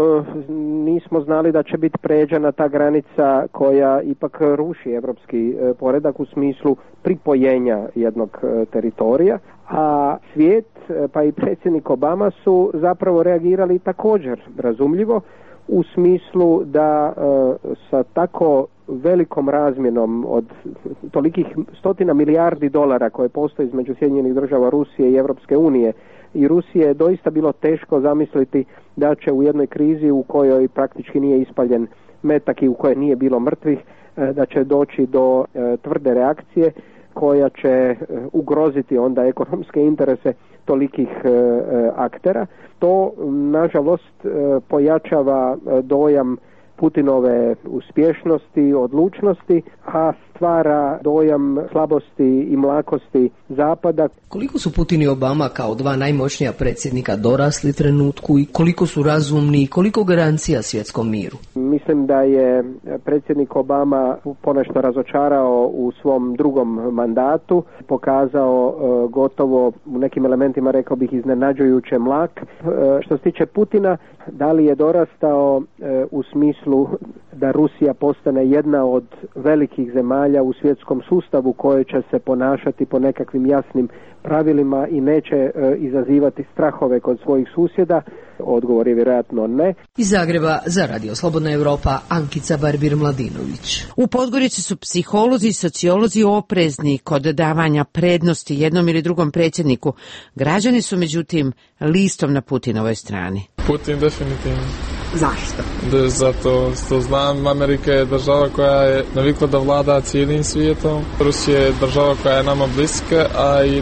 nismo znali da će biti pređena ta granica koja ipak ruši evropski poredak u smislu pripojenja jednog teritorija, a svijet pa i predsjednik Obama su zapravo reagirali također razumljivo u smislu da sa tako velikom razmjenom od tolikih $100 milijardi koje postoje između Sjedinjenih Država, Rusije i Europske unije i Rusije je doista bilo teško zamisliti da će u jednoj krizi u kojoj praktički nije ispaljen metak i u kojoj nije bilo mrtvih, da će doći do tvrde reakcije koja će ugroziti onda ekonomske interese tolikih aktera. To, nažalost, pojačava dojam Putinove uspješnosti, odlučnosti, a stvara dojam slabosti i mlakosti Zapada. Koliko su Putin i Obama kao dva najmoćnija predsjednika dorasli trenutku i koliko su razumni i koliko garancija svjetskom miru? Mislim da je predsjednik Obama ponešto razočarao u svom drugom mandatu, pokazao gotovo u nekim elementima, rekao bih, iznenađujuće mlak. Što se tiče Putina, da li je dorastao u smislu da Rusija postane jedna od velikih zemalja u svjetskom sustavu koje će se ponašati po nekakvim jasnim pravilima i neće izazivati strahove kod svojih susjeda? Odgovor je vjerojatno ne. Iz Zagreba za Radio Slobodna Evropa, Ankica Barbir-Mladinović. U Podgorici su psiholozi i sociolozi oprezni kod davanja prednosti jednom ili drugom predsjedniku. Građani su međutim listom na Putinovoj strani. Putin definitivno. Zašto? Zato što znam, Amerika je država koja je navikla da vlada cijelim svijetom. Rusija je država koja je nama bliska, a i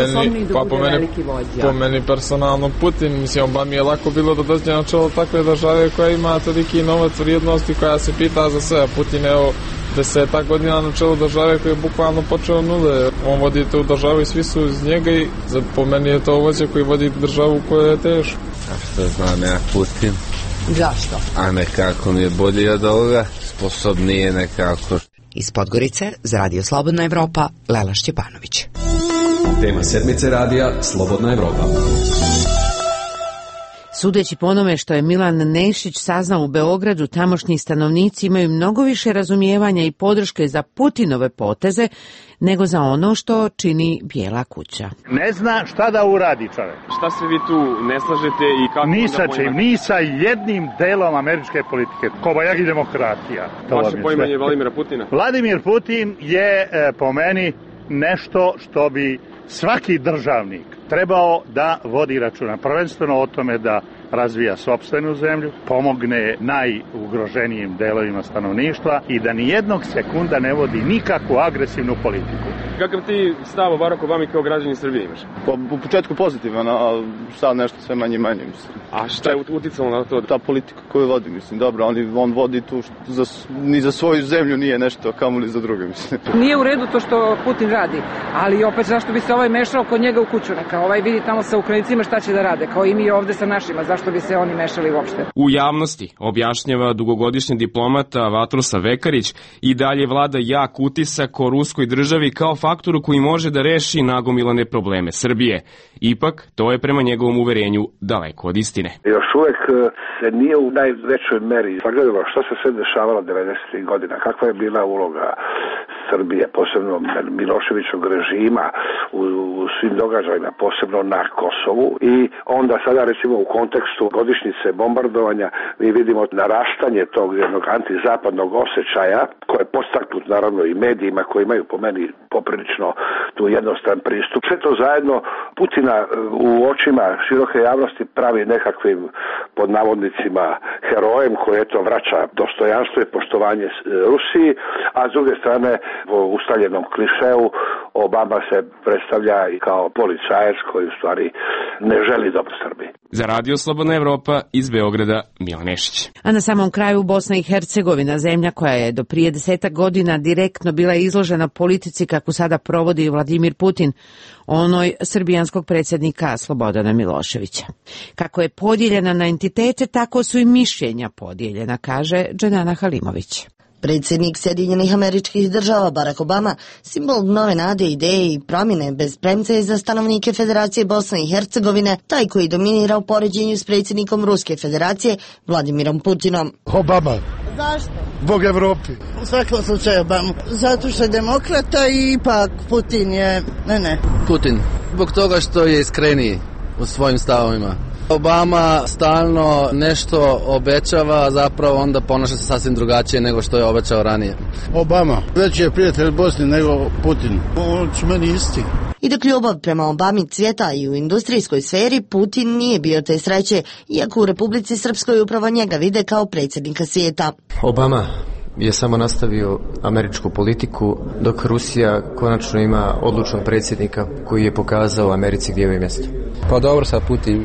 po meni personalno Putin. Mislim, ba mi je lako bilo da dođe na čelo takve države koja ima toliki novac vrijednosti, koja se pita za sve. Putin je 10 godina na čelu države koji je bukvalno počeo nule. On vodi tu državu i svi su iz njega i po meni je to vođa koji vodi državu koja je teško. A što znam ja Putin? Zašto? A nekako mi je bolji od ovoga, sposobnije nekako. Iz Podgorice za Radio Slobodna Evropa, Lela Šćepanović. Tema sedmice radija Slobodna Evropa. Sudeći po onome što je Milan Nešić saznao u Beogradu, tamošnji stanovnici imaju mnogo više razumijevanja i podrške za Putinove poteze nego za ono što čini Bijela kuća. Ne zna šta da uradi čovjek. Šta se vi tu ne slažete i kako... Ni sa jednim delom američke politike. Kobajag i demokratija. Vaše poimanje Vladimira Putina? Vladimir Putin je po meni nešto što bi svaki državnik trebao da vodi računa. Prvenstveno o tome da razvija sopstvenu zemlju, pomogne najugroženijim delovima stanovništva i da nijednog sekunda ne vodi nikakvu agresivnu politiku. Kakav ti stav o Baracku Obami kao građanin Srbije imaš? U početku pozitivan, a sad nešto sve manje. Mislim. A šta je uticalo na to? Ta politika koju vodi, mislim, dobro, on vodi tu ni za svoju zemlju nije nešto, kamoli za druge, mislim. Nije u redu to što Putin radi, ali opet zašto bi se ovaj mešao kod njega u kuću? Neka ovaj vidi tamo sa Ukrajincima šta će da rade, kao i mi ovde sa našima, zašto bi se oni mešali uopšte? U javnosti objašnjava dugogodišnji diplomata Vatrosa Vekarić i dalje vlada jak utisak o ruskoj državi kao faktoru koji može da reši nagomilane probleme Srbije. Ipak, to je prema njegovom uverenju daleko od istine. Još uvek se nije u najvećoj meri sagledalo što se sve dešavalo 90. godina, kakva je bila uloga Srbije, posebno Miloševićevog režima u svim događajima, posebno na Kosovu, i onda sada recimo u kontekstu godišnjice bombardovanja mi vidimo narastanje tog jednog antizapadnog osjećaja koje je podstaknut naravno i medijima koji imaju po meni poprilično tu jednostran pristup. Sve to zajedno Putina u očima široke javnosti pravi nekakvim pod navodnicima herojem koji eto vraća dostojanstvo i poštovanje Rusiji, a s druge strane u ustaljenom klišeu Obama se predstavlja i kao policajac koji u stvari ne želi dobro Srbiji. Za Radio Slobodna Evropa iz Beograda, Milan Nešić. A na samom kraju Bosna i Hercegovina, zemlja koja je do prije 10 godina direktno bila izložena politici kakvu sada provodi Vladimir Putin, onoj srbijanskog predsjednika Slobodana Miloševića. Kako je podijeljena na entitete, tako su i mišljenja podijeljena, kaže Dženana Halimović. Predsjednik Sjedinjenih Američkih Država Barack Obama, simbol nove nade, ideje i promjene bez premce za stanovnike Federacije Bosne i Hercegovine, taj koji dominira u poređenju s predsjednikom Ruske Federacije Vladimirom Putinom. Obama. Zašto? Zbog Evropi. U svakom slučaju Obama. Zato što je demokrata i ipak Putin je... Ne. Putin. Zbog toga što je iskreniji u svojim stavovima. Obama stalno nešto obećava, a zapravo onda ponaša se sasvim drugačije nego što je obećao ranije. Obama, veći je prijatelj Bosne nego Putin. On su meni isti. I dok ljubav prema Obami cvjeta i u industrijskoj sferi, Putin nije bio te sreće, iako u Republici Srpskoj upravo njega vide kao predsjednika svijeta. Obama je samo nastavio američku politiku, dok Rusija konačno ima odlučnog predsjednika koji je pokazao Americi gdje je mjesto. Pa dobro, sad Putin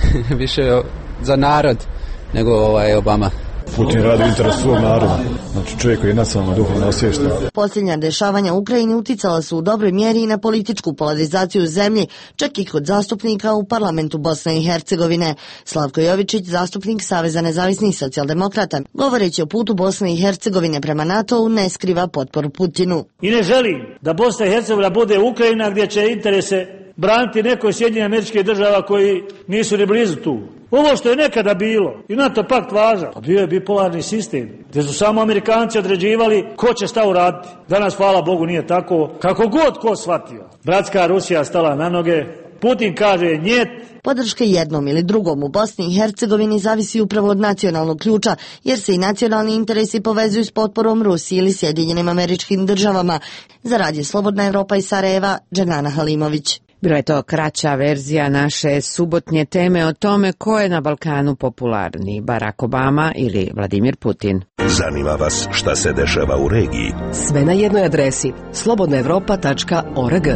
više za narod nego Obama. Putin radi u interesu svog naroda, znači čovjek koji je nacionalno duhovno osviješten. Posljednja dešavanja u Ukrajini uticala su u dobroj mjeri i na političku polarizaciju zemlji, čak i kod zastupnika u parlamentu Bosne i Hercegovine. Slavko Jovičić, zastupnik Saveza nezavisnih socijaldemokrata, govoreći o putu Bosne i Hercegovine prema NATO-u, ne skriva potporu Putinu. I ne želim da Bosna i Hercegovina bude Ukrajina gdje će interese braniti neko iz Sjedinjenih Američkih Država koji nisu ni blizu tu. Ovo što je nekada bilo, i NATO pakt važan, pa bio je bipolarni sistem, gdje su samo Amerikanci određivali ko će šta uraditi. Danas, hvala Bogu, nije tako, kako god ko shvatio. Bratska Rusija stala na noge, Putin kaže njet. Podrška jednom ili drugom u Bosni i Hercegovini zavisi upravo od nacionalnog ključa, jer se i nacionalni interesi povezuju s potporom Rusiji ili Sjedinjenim Američkim Državama. Za Radio Slobodna Evropa iz Sarajeva, Dženana Halimović. Bila je to kraća verzija naše subotnje teme o tome ko je na Balkanu popularniji, Barack Obama ili Vladimir Putin. Zanima vas šta se dešava u regiji? Sve na jednoj adresi slobodnaevropa.org.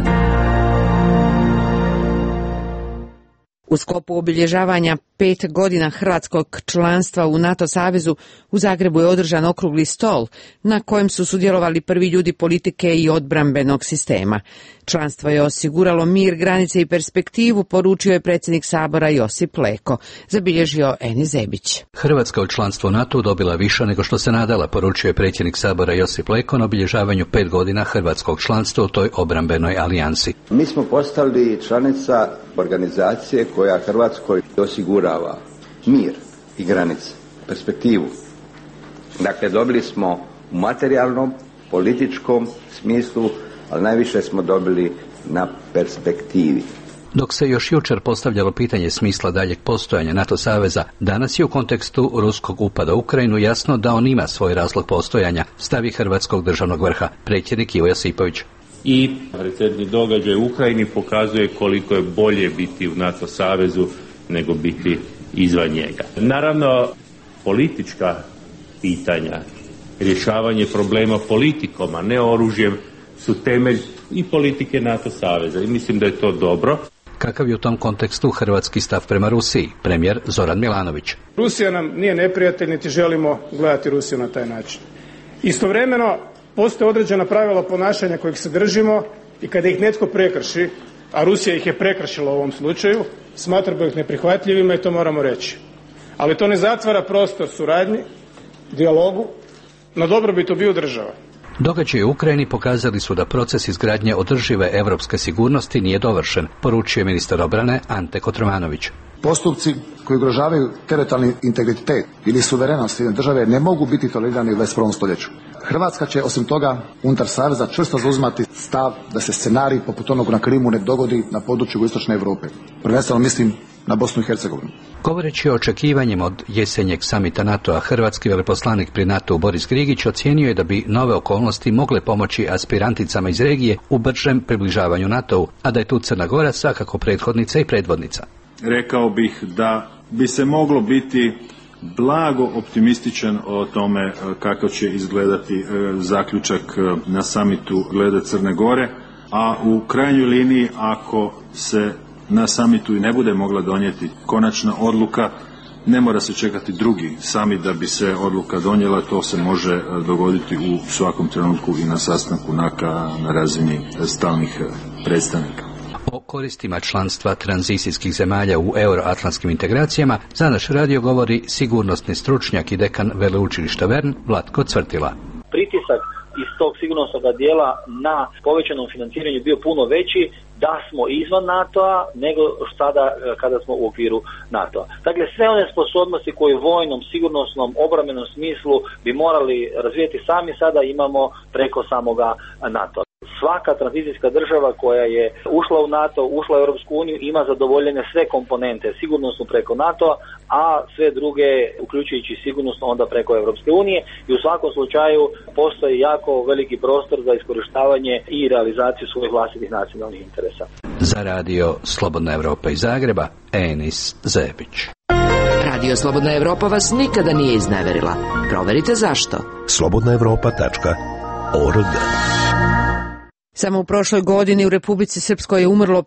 U sklopu obilježavanja 5 godina hrvatskog članstva u NATO savezu u Zagrebu je održan okrugli stol na kojem su sudjelovali prvi ljudi politike i odbrambenog sistema. Članstvo je osiguralo mir, granice i perspektivu, poručio je predsjednik Sabora Josip Leko, zabilježio Eni Zebić. Hrvatska u članstvo NATO dobila više nego što se nadala, poručio je predsjednik Sabora Josip Leko na obilježavanju 5 godina hrvatskog članstva u toj obrambenoj alijansi. Mi smo postali članica organizacije koja Hrvatskoj osigurava mir i granice, perspektivu. Dakle, dobili smo u materijalnom, političkom smislu, ali najviše smo dobili na perspektivi. Dok se još jučer postavljalo pitanje smisla daljeg postojanja NATO saveza, danas je u kontekstu ruskog upada u Ukrajinu jasno da on ima svoj razlog postojanja, stavi hrvatskog državnog vrha, predsjednik Ivo Josipović. I recentni događaj u Ukrajini pokazuje koliko je bolje biti u NATO savezu nego biti izvan njega. Naravno, politička pitanja, rješavanje problema politikom, a ne oružjem, su temelj i politike NATO saveza i mislim da je to dobro. Kakav je u tom kontekstu hrvatski stav prema Rusiji, premijer Zoran Milanović? Rusija nam nije neprijatelj, niti želimo gledati Rusiju na taj način. Istovremeno, postoje određena pravila ponašanja kojih se držimo i kada ih netko prekrši, a Rusija ih je prekršila u ovom slučaju, smatramo ih neprihvatljivima i to moramo reći. Ali to ne zatvara prostor suradnji, dijalogu, na dobrobit obiju država. Događaji u Ukrajini pokazali su da proces izgradnje održive europske sigurnosti nije dovršen, poručuje ministar obrane Ante Kotromanović. Postupci koji ugrožavaju teritorijalni integritet ili suverenost jedne države ne mogu biti tolerirani u 21. stoljeću. Hrvatska će osim toga unutar saveza čvrsto zauzimati stav da se scenarij poput onog na Krimu ne dogodi na području jugoistočne Europe. Prvenstveno mislim na Bosnu i Hercegovinu. Govoreći o očekivanjima od jesenjeg samita NATO-a, hrvatski veleposlanik pri NATO-u Boris Grigić ocijenio je da bi nove okolnosti mogle pomoći aspiranticama iz regije u bržem približavanju NATO-u, a da je tu Crna Gora svakako prethodnica i predvodnica. Rekao bih da bi se moglo biti blago optimističan o tome kako će izgledati zaključak na samitu glede Crne Gore, a u krajnjoj liniji ako se na samitu i ne bude mogla donijeti konačna odluka, ne mora se čekati drugi samit da bi se odluka donijela, to se može dogoditi u svakom trenutku i na sastanku NATO-a na razini stalnih predstavnika. O koristima članstva tranzicijskih zemalja u euroatlantskim integracijama za naš radio govori sigurnosni stručnjak i dekan veleučilišta Vern Vlatko Cvrtila. Pritisak iz tog sigurnosnog dijela na povećanom financiranju bio puno veći da smo izvan NATO-a nego sada kada smo u okviru NATO-a. Dakle, sve one sposobnosti koje u vojnom, sigurnosnom, obrambenom smislu bi morali razvijeti sami sada imamo preko samoga NATO-a. Svaka tranzicijska država koja je ušla u NATO, ušla u Europsku uniju ima zadovoljene sve komponente sigurnosno preko NATO-a, a sve druge uključujući sigurnosno onda preko Europske unije i u svakom slučaju postoji jako veliki prostor za iskorištavanje i realizaciju svojih vlastitih nacionalnih interesa. Za radio Slobodna Evropa iz Zagreba, Enis Zebić. Radio Slobodna Evropa vas nikada nije izneverila. Proverite zašto. slobodnaevropa.org. Samo u prošloj godini u Republici Srpskoj je umrlo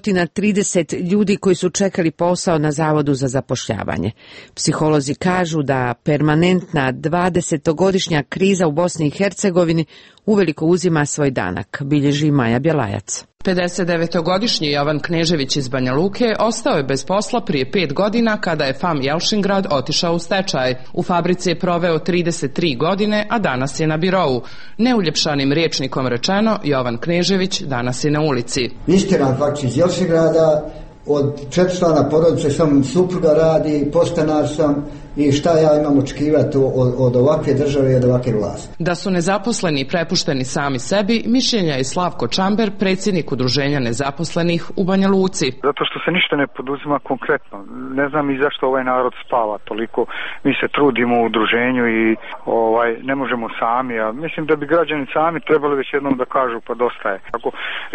530 ljudi koji su čekali posao na Zavodu za zapošljavanje. Psiholozi kažu da permanentna 20-godišnja kriza u Bosni i Hercegovini uveliko uzima svoj danak, bilježi Maja Bjelajac. 59-godišnji Jovan Knežević iz Banja Luke ostao je bez posla prije 5 godina kada je FAM Jelšingrad otišao u stečaj. U fabrici je proveo 33 godine, a danas je na birou. Neuljepšanim rječnikom rečeno, Jovan Knežević danas je na ulici. Istjeran fakt iz Jelšingrada, od 4 člana porodice sam supruga radi, podstanar sam, i šta ja imam očekivati od ovakve države i od ovakve vlasti. Da su nezaposleni prepušteni sami sebi, mišljenja je Slavko Čamber, predsjednik Udruženja nezaposlenih u Banja Luci. Zato što se ništa ne poduzima konkretno. Ne znam i zašto ovaj narod spava toliko. Mi se trudimo u udruženju i ne možemo sami, a mislim da bi građani sami trebali već jednom da kažu pa dosta je. Ako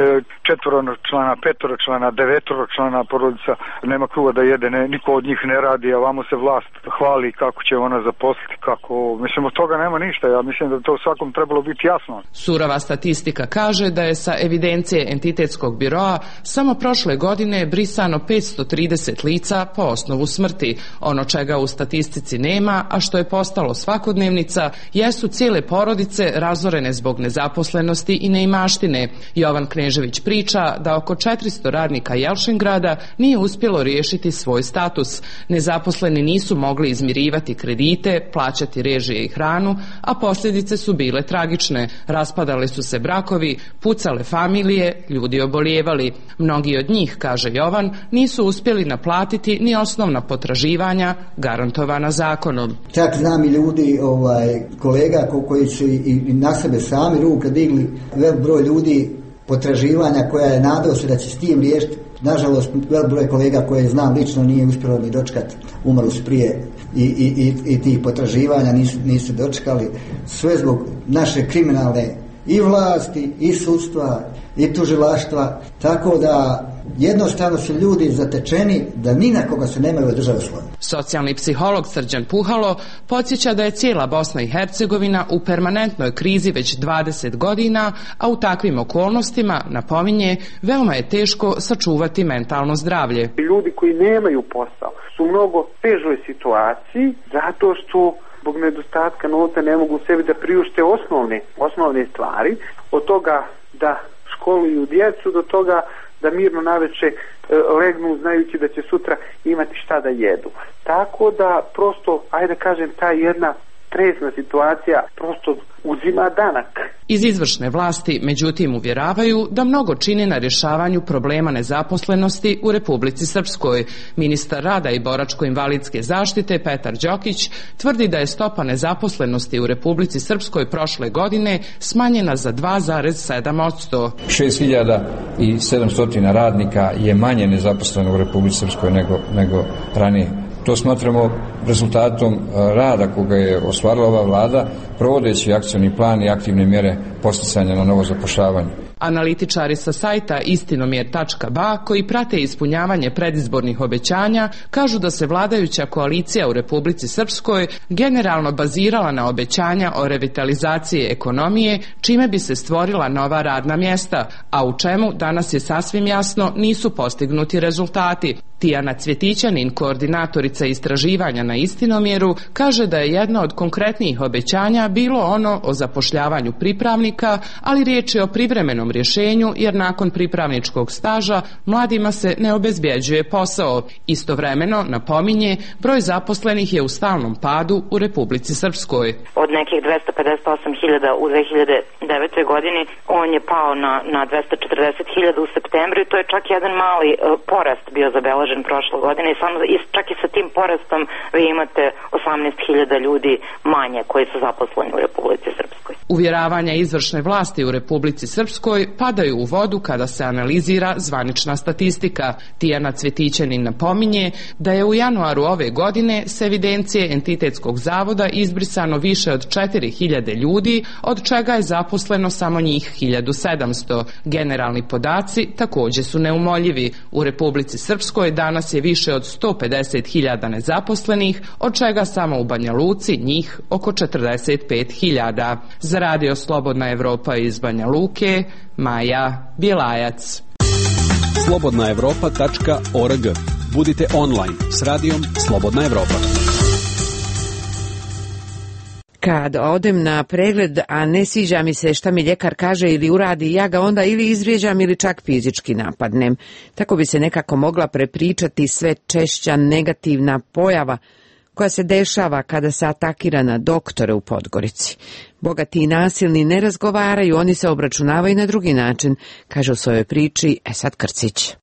4-člana, 5-člana, 9-člana porodica nema kruha da jede, niko od njih ne radi, a vamo se vlast hvali kako će ona zaposliti, kako, mislim od toga nema ništa, ja mislim da to svakom trebalo biti jasno. Surova statistika kaže da je sa evidencije Entitetskog biroa samo prošle godine brisano 530 lica po osnovu smrti. Ono čega u statistici nema, a što je postalo svakodnevnica, jesu cijele porodice razorene zbog nezaposlenosti i neimaštine. Jovan Knežević priča da oko 400 radnika Jelšingrada nije uspjelo riješiti svoj status. Nezaposleni nisu mogli izmirivati kredite, plaćati režije i hranu, a posljedice su bile tragične. Raspadale su se brakovi, pucale familije, ljudi obolijevali. Mnogi od njih, kaže Jovan, nisu uspjeli naplatiti ni osnovna potraživanja garantovana zakonom. Čak znam i ljudi, kolega koji su i na sebe sami ruke digli, velik broj ljudi potraživanja koja je nadao se da će s tim riješiti. Nažalost, velik broj kolega koje znam lično nije uspjelo ni dočekati, umrli su prije i tih potraživanja nisu dočekali. Sve zbog naše kriminalne i vlasti, i sudstva, i tužilaštva, tako da jednostavno su ljudi zatečeni da ni na koga se nemaju od države svoje. Socijalni psiholog Srđan Puhalo podsjeća da je cijela Bosna i Hercegovina u permanentnoj krizi već 20 godina, a u takvim okolnostima, napominje, veoma je teško sačuvati mentalno zdravlje. Ljudi koji nemaju posao su u mnogo težoj situaciji zato što zbog nedostatka novca ne mogu sebi da priušte osnovne stvari, od toga da školuju djecu do toga da mirno naveče legnu znajući da će sutra imati šta da jedu. Tako da prosto, ajde kažem, ta jedna stresna situacija prosto uzima danak. Iz izvršne vlasti, međutim, uvjeravaju da mnogo čini na rješavanju problema nezaposlenosti u Republici Srpskoj. Ministar rada i boračko-invalidske zaštite Petar Đokić tvrdi da je stopa nezaposlenosti u Republici Srpskoj prošle godine smanjena za 2,7%. 6.700 radnika je manje nezaposleno u Republici Srpskoj nego ranije. To smatramo rezultatom rada koga je ostvarila ova vlada, provodeći akcioni plan i aktivne mjere podsticanja na novo zapošljavanje. Analitičari sa sajta istinomjer.ba koji prate ispunjavanje predizbornih obećanja kažu da se vladajuća koalicija u Republici Srpskoj generalno bazirala na obećanja o revitalizaciji ekonomije, čime bi se stvorila nova radna mjesta, a u čemu danas je sasvim jasno nisu postignuti rezultati. Tijana Cvjetićanin, koordinatorica istraživanja na Istinomjeru, kaže da je jedno od konkretnijih obećanja bilo ono o zapošljavanju pripravnika, ali riječ je o privremenom rješenju jer nakon pripravničkog staža mladima se ne obezbjeđuje posao. Istovremeno, napominje, broj zaposlenih je u stalnom padu u Republici Srpskoj. Od nekih 258.000 u 2009. godini on je pao na 240.000 u septembru i to je čak jedan mali porast bio zabeležen prošle godine i čak i sa tim porastom vi imate 18.000 ljudi manje koji su zaposleni u Republici Srpskoj. Uvjeravanja izvršne vlasti u Republici Srpskoj padaju u vodu kada se analizira zvanična statistika. Tijana Cvjetićanin napominje da je u januaru ove godine s evidencije Entitetskog zavoda izbrisano više od 4.000 ljudi, od čega je zaposleno samo njih 1.700. Generalni podaci također su neumoljivi. U Republici Srpskoj danas je više od 150.000 nezaposlenih, od čega samo u Banja Luci njih oko 45.000. Za radio Slobodna Evropa iz Banja Luke, Maja Bjelajac. slobodnaevropa.org. Budite online s radijom Slobodna Evropa. Kad odem na pregled, a ne sviđa mi se šta mi ljekar kaže ili uradi, ja ga onda ili izvrijeđam ili čak fizički napadnem. Tako bi se nekako mogla prepričati sve češća negativna pojava koja se dešava kada se atakira na doktore u Podgorici. Bogati i nasilni ne razgovaraju, oni se obračunavaju na drugi način, kaže u svojoj priči Esad Krcić.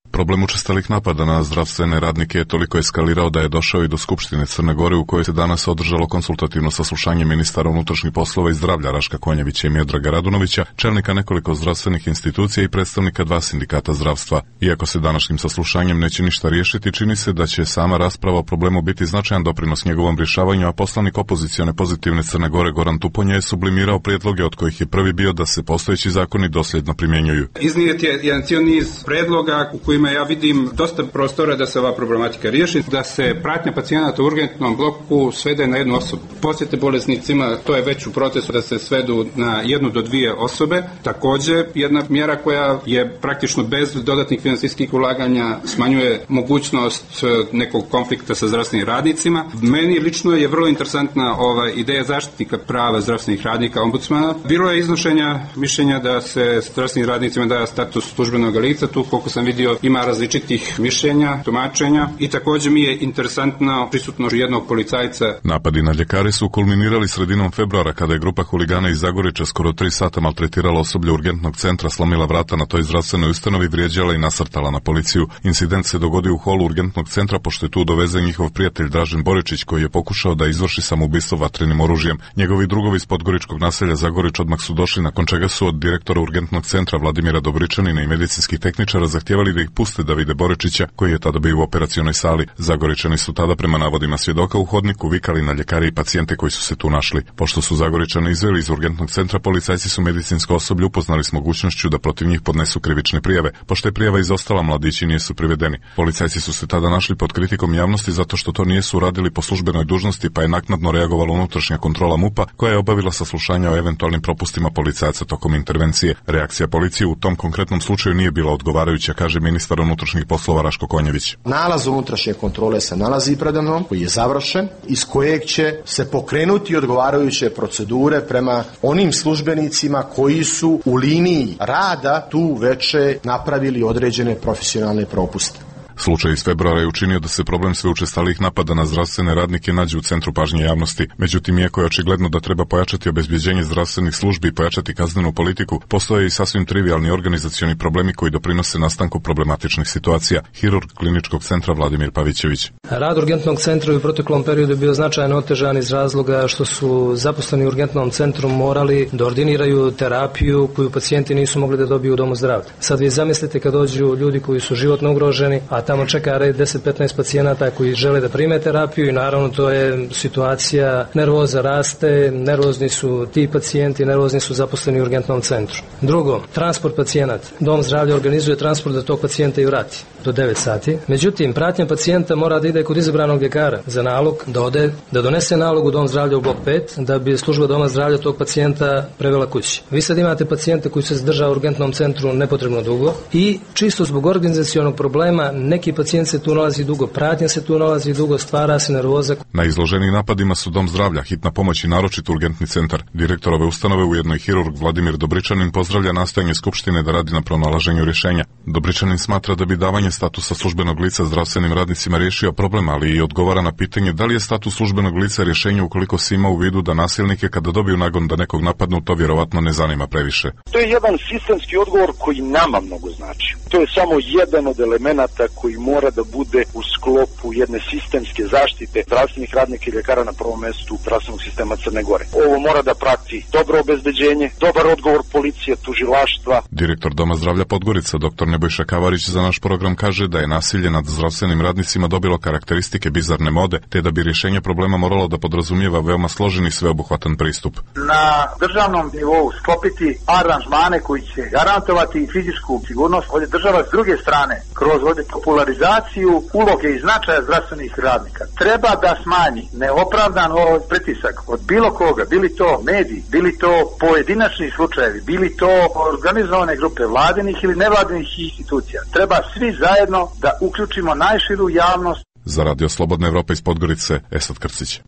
Problem učestalih napada na zdravstvene radnike je toliko eskalirao da je došao i do Skupštine Crne Gore, u kojoj se danas održalo konsultativno saslušanje ministara unutrašnjih poslova i zdravlja Raška Konjevića i Miodraga Radunovića, čelnika nekoliko zdravstvenih institucija i predstavnika 2 sindikata zdravstva. Iako se današnjim saslušanjem neće ništa riješiti, čini se da će sama rasprava o problemu biti značajan doprinos njegovom rješavanju, a poslanik opozicione Pozitivne Crne Gore Goran Tuponja je sublimirao prijedloge od kojih je prvi bio da se postojeći zakoni dosljedno primjenjuju. Iznijet je jedan cijel niz predloga u kojima ja vidim dosta prostora da se ova problematika riješi, da se pratnja pacijenata u urgentnom bloku svede na jednu osobu. Posjete bolesnicima, to je već u procesu da se svedu na 1 do 2 osobe. Također, jedna mjera koja je praktično bez dodatnih financijskih ulaganja smanjuje mogućnost nekog konflikta sa zdravstvenim radnicima. Meni lično je vrlo interesantna ova ideja zaštitnika prava zdravstvenih radnika, ombudsmana. Bilo je iznošenja mišljenja da se zdravstvenim radnicima daje status službenog lica. Tu, koliko sam vidio, ima različitih mišljenja, tumačenja i također mi je interesantno prisutnost jednog policajca. Napadi na ljekare su kulminirali sredinom februara kada je grupa huligana iz Zagorića skoro 3 sata maltretirala osoblje urgentnog centra, slomila vrata na toj zdravstvenoj ustanovi, vrijeđala i nasrtala na policiju. Incident se dogodio u holu urgentnog centra pošto je tu dovezen njihov prijatelj Dražen Boričić, koji je pokušao da izvrši samoubistvo vatrenim oružjem. Njegovi drugovi iz podgoričkog naselja Zagorić odmah su došli, nakon čega su od direktora urgentnog centra Vladimira Dobričanina i medicinskih tehničara zahtijevali da ih puste da vide Boričića, koji je tada bio u operacionoj sali. Zagoričani su tada, prema navodima svjedoka, u hodniku vikali na ljekare i pacijente koji su se tu našli. Pošto su Zagoričani izveli iz urgentnog centra, policajci su medicinsko osoblje upoznali s mogućnošću da protiv njih podnesu krivične prijave. Pošto je prijava izostala, mladići nisu privedeni. Policajci su se tada našli pod kritikom javnosti zato što to nisu uradili po službenoj dužnosti, pa je naknadno reagovala unutrašnja kontrola MUP-a, koja je obavila saslušanja o eventualnim propustima policajaca tokom intervencije. Reakcija policije u tom konkretnom slučaju nije bila odgovarajuća, kaže ministar unutrašnjih poslova Raško Konjević. Nalaz unutrašnje kontrole se nalazi pred mnom, koji je završen, iz kojeg će se pokrenuti odgovarajuće procedure prema onim službenicima koji su u liniji rada tu veče napravili određene profesionalne propuste. Slučaj iz februara je učinio da se problem sve učestalijih napada na zdravstvene radnike nađe u centru pažnje javnosti. Međutim, iako je očigledno da treba pojačati obezbjeđenje zdravstvenih službi i pojačati kaznenu politiku, postoje i sasvim trivialni organizacioni problemi koji doprinose nastanku problematičnih situacija. Hirurg kliničkog centra Vladimir Pavićević. Rad urgentnog centra u proteklom periodu je bio značajno otežan iz razloga što su zaposleni u urgentnom centru morali da ordiniraju terapiju koju pacijenti nisu mogli da dobiju u domu zdravlja. Sad vi zamislite kad dođu ljudi koji su životno ugroženi, a tamo čeka red 10-15 pacijenata koji žele da prime terapiju i naravno to je situacija, nervoza raste, nervozni su ti pacijenti, nervozni su zaposleni u urgentnom centru. Drugo, transport pacijenata. Dom zdravlja organizuje transport da tog pacijenta i vrati do 9 sati. Međutim, pratnja pacijenta mora da ide kod izabranog ljekara za nalog, da ode, da donese nalog u dom zdravlja u blok 5, da bi služba doma zdravlja tog pacijenta prevela kući. Vi sad imate pacijente koji se zadržava u urgentnom centru nepotrebno dugo i čisto zbog organizacionog problema neki pacijent se tu nalazi dugo, pratnja se tu nalazi dugo, stvara se nervoza. Na izloženim napadima su dom zdravlja, hitna pomoć i naročito urgentni centar. Direktor ove ustanove, ujedno i hirurg Vladimir Dobričanin, pozdravlja nastojanje Skupštine da radi na pronalaženju rješenja. Dobričanin smatra da bi davanje statusa službenog lica zdravstvenim radnicima riješio problem, ali i odgovara na pitanje da li je status službenog lica rješenje ukoliko se ima u vidu da nasilnike kada dobiju nagon da nekog napadnu, to vjerovatno ne zanima previše. To je jedan sistemski odgovor koji nama mnogo znači. To je samo jedan od elemenata koji mora da bude u sklopu jedne sistemske zaštite zdravstvenih radnika i ljekara na prvom mjestu zdravstvenog sistema Crne Gore. Ovo mora da prati dobro obezbeđenje, dobar odgovor policije, tužilaštva. Direktor Doma zdravlja Podgorica, dr. Nebojša Kavarić, za naš program kaže da je nasilje nad zdravstvenim radnicima dobilo karakteristike bizarne mode, te da bi rješenje problema moralo da podrazumijeva veoma složen i sveobuhvatan pristup. Na državnom nivou sklopiti aranžmane koji će garantovati fizičku sigurnost, ovdje država s druge strane, kroz ovdje popularizaciju uloge i značaja zdravstvenih radnika, treba da smanji neopravdan pritisak od bilo koga, bili to mediji, bili to pojedinačni slučajevi, bili to organizovane grupe vladinih ili nevladinih institucija. Treba svi zajedno da uključimo najširu javnost. Za Radio Slobodna Evropa iz Podgorice, Esad Krcić.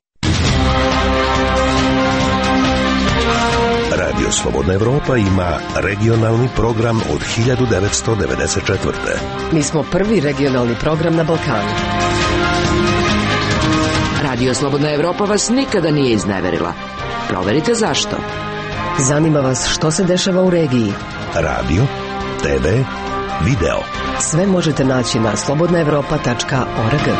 Radio Slobodna Evropa ima regionalni program od 1994. Mi smo prvi regionalni program na Balkanu. Radio Slobodna Evropa vas nikada nije izneverila. Proverite zašto. Zanima vas što se dešava u regiji. Radio, TV, video. Sve možete naći na slobodnaevropa.org.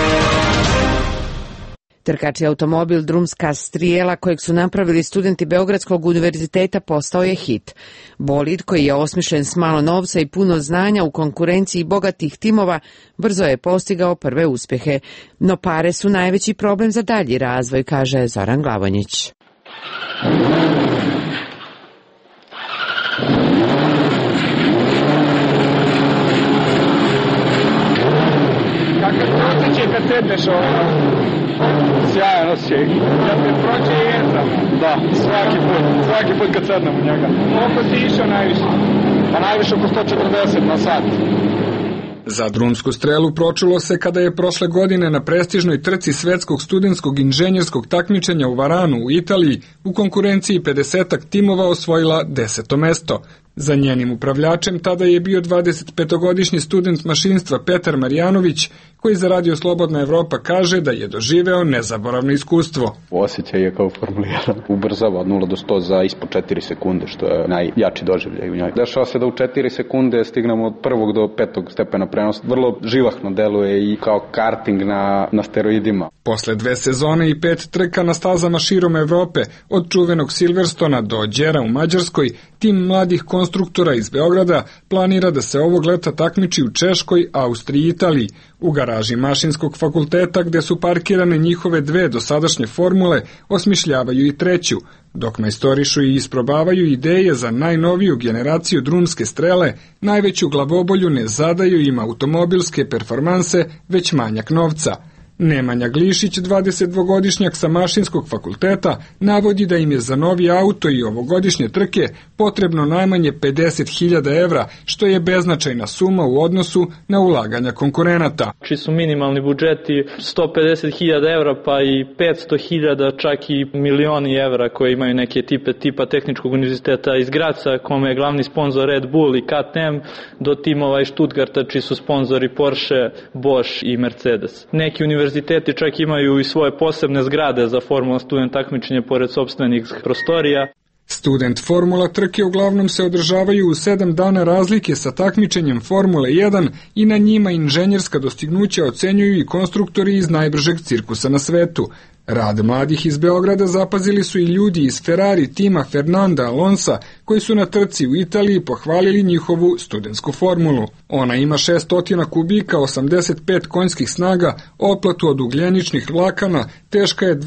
Trkač je automobil Drumska strijela kojeg su napravili studenti Beogradskog univerziteta postao je hit. Bolid koji je osmišljen s malo novca i puno znanja u konkurenciji bogatih timova brzo je postigao prve uspjehe. No pare su najveći problem za dalji razvoj, kaže Zoran Glavonjić. Kakav proces je kad sedneš sjajan osjećaj. Kad me prođe jezam. Da, svaki put kad sednem u njega. Koliko si išao najviše? Pa najviše oko 140 na sat. Za drumsku strelu pročulo se kada je prošle godine na prestižnoj trci svetskog studentskog inženjerskog takmičenja u Varanu u Italiji u konkurenciji 50-ak timova osvojila 10. mesto. Za njenim upravljačem tada je bio 25-godišnji student mašinstva Petar Marjanović, koji za Radio Slobodna Evropa kaže da je doživeo nezaboravno iskustvo. Osjećaj je kao Formula 1. Ubrzava od 0 do 100 za ispod 4 sekunde, što je najjači doživljaj u njoj. Dešava se da u 4 sekunde stignemo od 1. do 5. stepena prenosa. Vrlo živahno deluje i kao karting na steroidima. Posle 2 sezone i 5 trka na stazama širom Evrope, od čuvenog Silverstona do Đera u Mađarskoj, tim mladih konstruktora iz Beograda planira da se ovog leta takmiči u Češkoj, Austriji i Italiji. U garaži Mašinskog fakulteta, gde su parkirane njihove 2 dosadašnje formule, osmišljavaju i 3, dok majstorišu i isprobavaju ideje za najnoviju generaciju drumske strele. Najveću glavobolju ne zadaju im automobilske performanse, već manjak novca. Nemanja Glišić, 22-godišnjak sa Mašinskog fakulteta, navodi da im je za novi auto i ovogodišnje trke potrebno najmanje 50.000 evra, što je beznačajna suma u odnosu na ulaganja konkurenata. Či su minimalni budžeti 150.000 evra pa i 500.000, čak i milioni evra koje imaju neke tipa Tehničkog univerziteta iz Graca, kome je glavni sponsor Red Bull i KTM, do timova iz Stuttgarta, čiji su sponzori Porsche, Bosch i Mercedes. Neki univerziteti čak imaju i svoje posebne zgrade za Formula student takmičenje pored sopstvenih prostorija. Student Formula trke uglavnom se održavaju u 7 dana razlike sa takmičenjem Formule 1 i na njima inženjerska dostignuća ocenjuju i konstruktori iz najbržeg cirkusa na svetu. Rad mladih iz Beograda zapazili su i ljudi iz Ferrari tima Fernanda Alonsa, koji su na trci u Italiji pohvalili njihovu studentsku formulu. Ona ima 600 kubika, 85 konjskih snaga, oplatu od ugljeničnih vlakana, teška je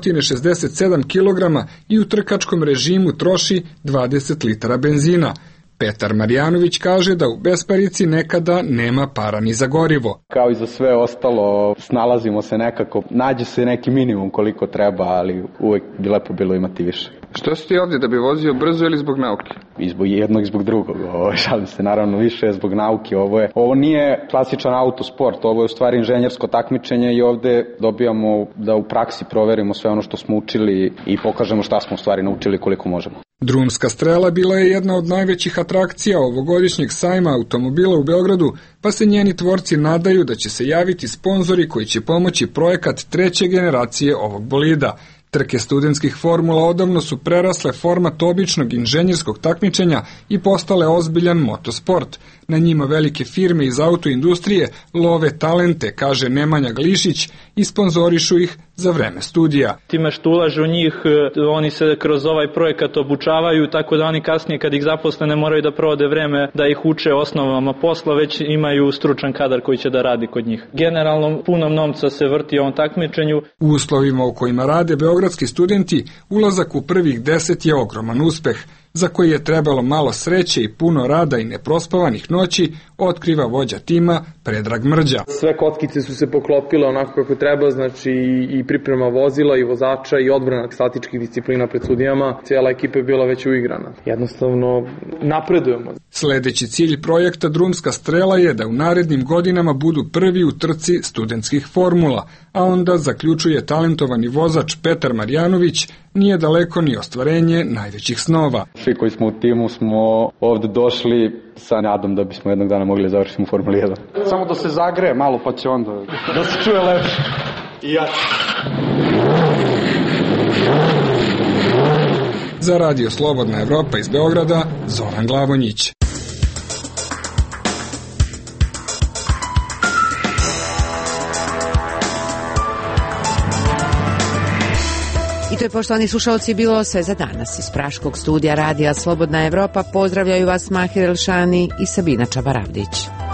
267 kg i u trkačkom režimu troši 20 litara benzina. Petar Marjanović kaže da u besparici nekada nema para ni za gorivo. Kao i za sve ostalo, snalazimo se nekako, nađe se neki minimum koliko treba, ali uvek bi lepo bilo imati više. Što si ti ovdje, da bi vozio brzo ili zbog nauke? I zbog jednog i zbog drugog. Šalim se, naravno više je zbog nauke. Ovo nije klasičan autosport, ovo je u stvari inženjersko takmičenje i ovdje dobijamo da u praksi proverimo sve ono što smo učili i pokažemo šta smo u stvari naučili koliko možemo. Drumska strela bila je jedna od najvećih atrakcija ovogodišnjeg sajma automobila u Beogradu, pa se njeni tvorci nadaju da će se javiti sponzori koji će pomoći projekat 3. generacije ovog bolida. Trke studentskih formula odavno su prerasle format običnog inženjerskog takmičenja i postale ozbiljan motosport. Na njima velike firme iz autoindustrije love talente, kaže Nemanja Glišić, i sponzorišu ih za vreme studija. Time što ulažu u njih, oni se kroz ovaj projekat obučavaju, tako da oni kasnije kad ih zaposle ne moraju da provode vreme da ih uče osnovama posla, već imaju stručan kadar koji će da radi kod njih. Generalno, puno novca se vrti o ovom takmičenju. U uslovima u kojima rade beogradski studenti, ulazak u prvih 10 je ogroman uspeh, za koji je trebalo malo sreće i puno rada i neprospavanih noći, otkriva vođa tima Predrag Mrđa. Sve kockice su se poklopile onako kako treba, znači i priprema vozila i vozača i odbrana statičkih disciplina pred sudijama. Cijela ekipa je bila već uigrana. Jednostavno napredujemo. Sledeći cilj projekta Drumska strela je da u narednim godinama budu prvi u trci studentskih formula, a onda, zaključuje talentovani vozač Petar Marjanović, nije daleko ni ostvarenje najvećih snova. Svi koji smo u timu smo ovde došli sa nadom da bismo jednog dana mogli završiti u Formuli 1. Samo da se zagreje malo pa će onda da se čuje lepše. I ja. Za Radio Slobodna Evropa iz Beograda, Zoran Glavonjić. to je, poštovani slušalci, bilo sve za danas. Iz Praškog studija radija Slobodna Evropa pozdravljaju vas Mahir Elšani i Sabina Čabaravdić.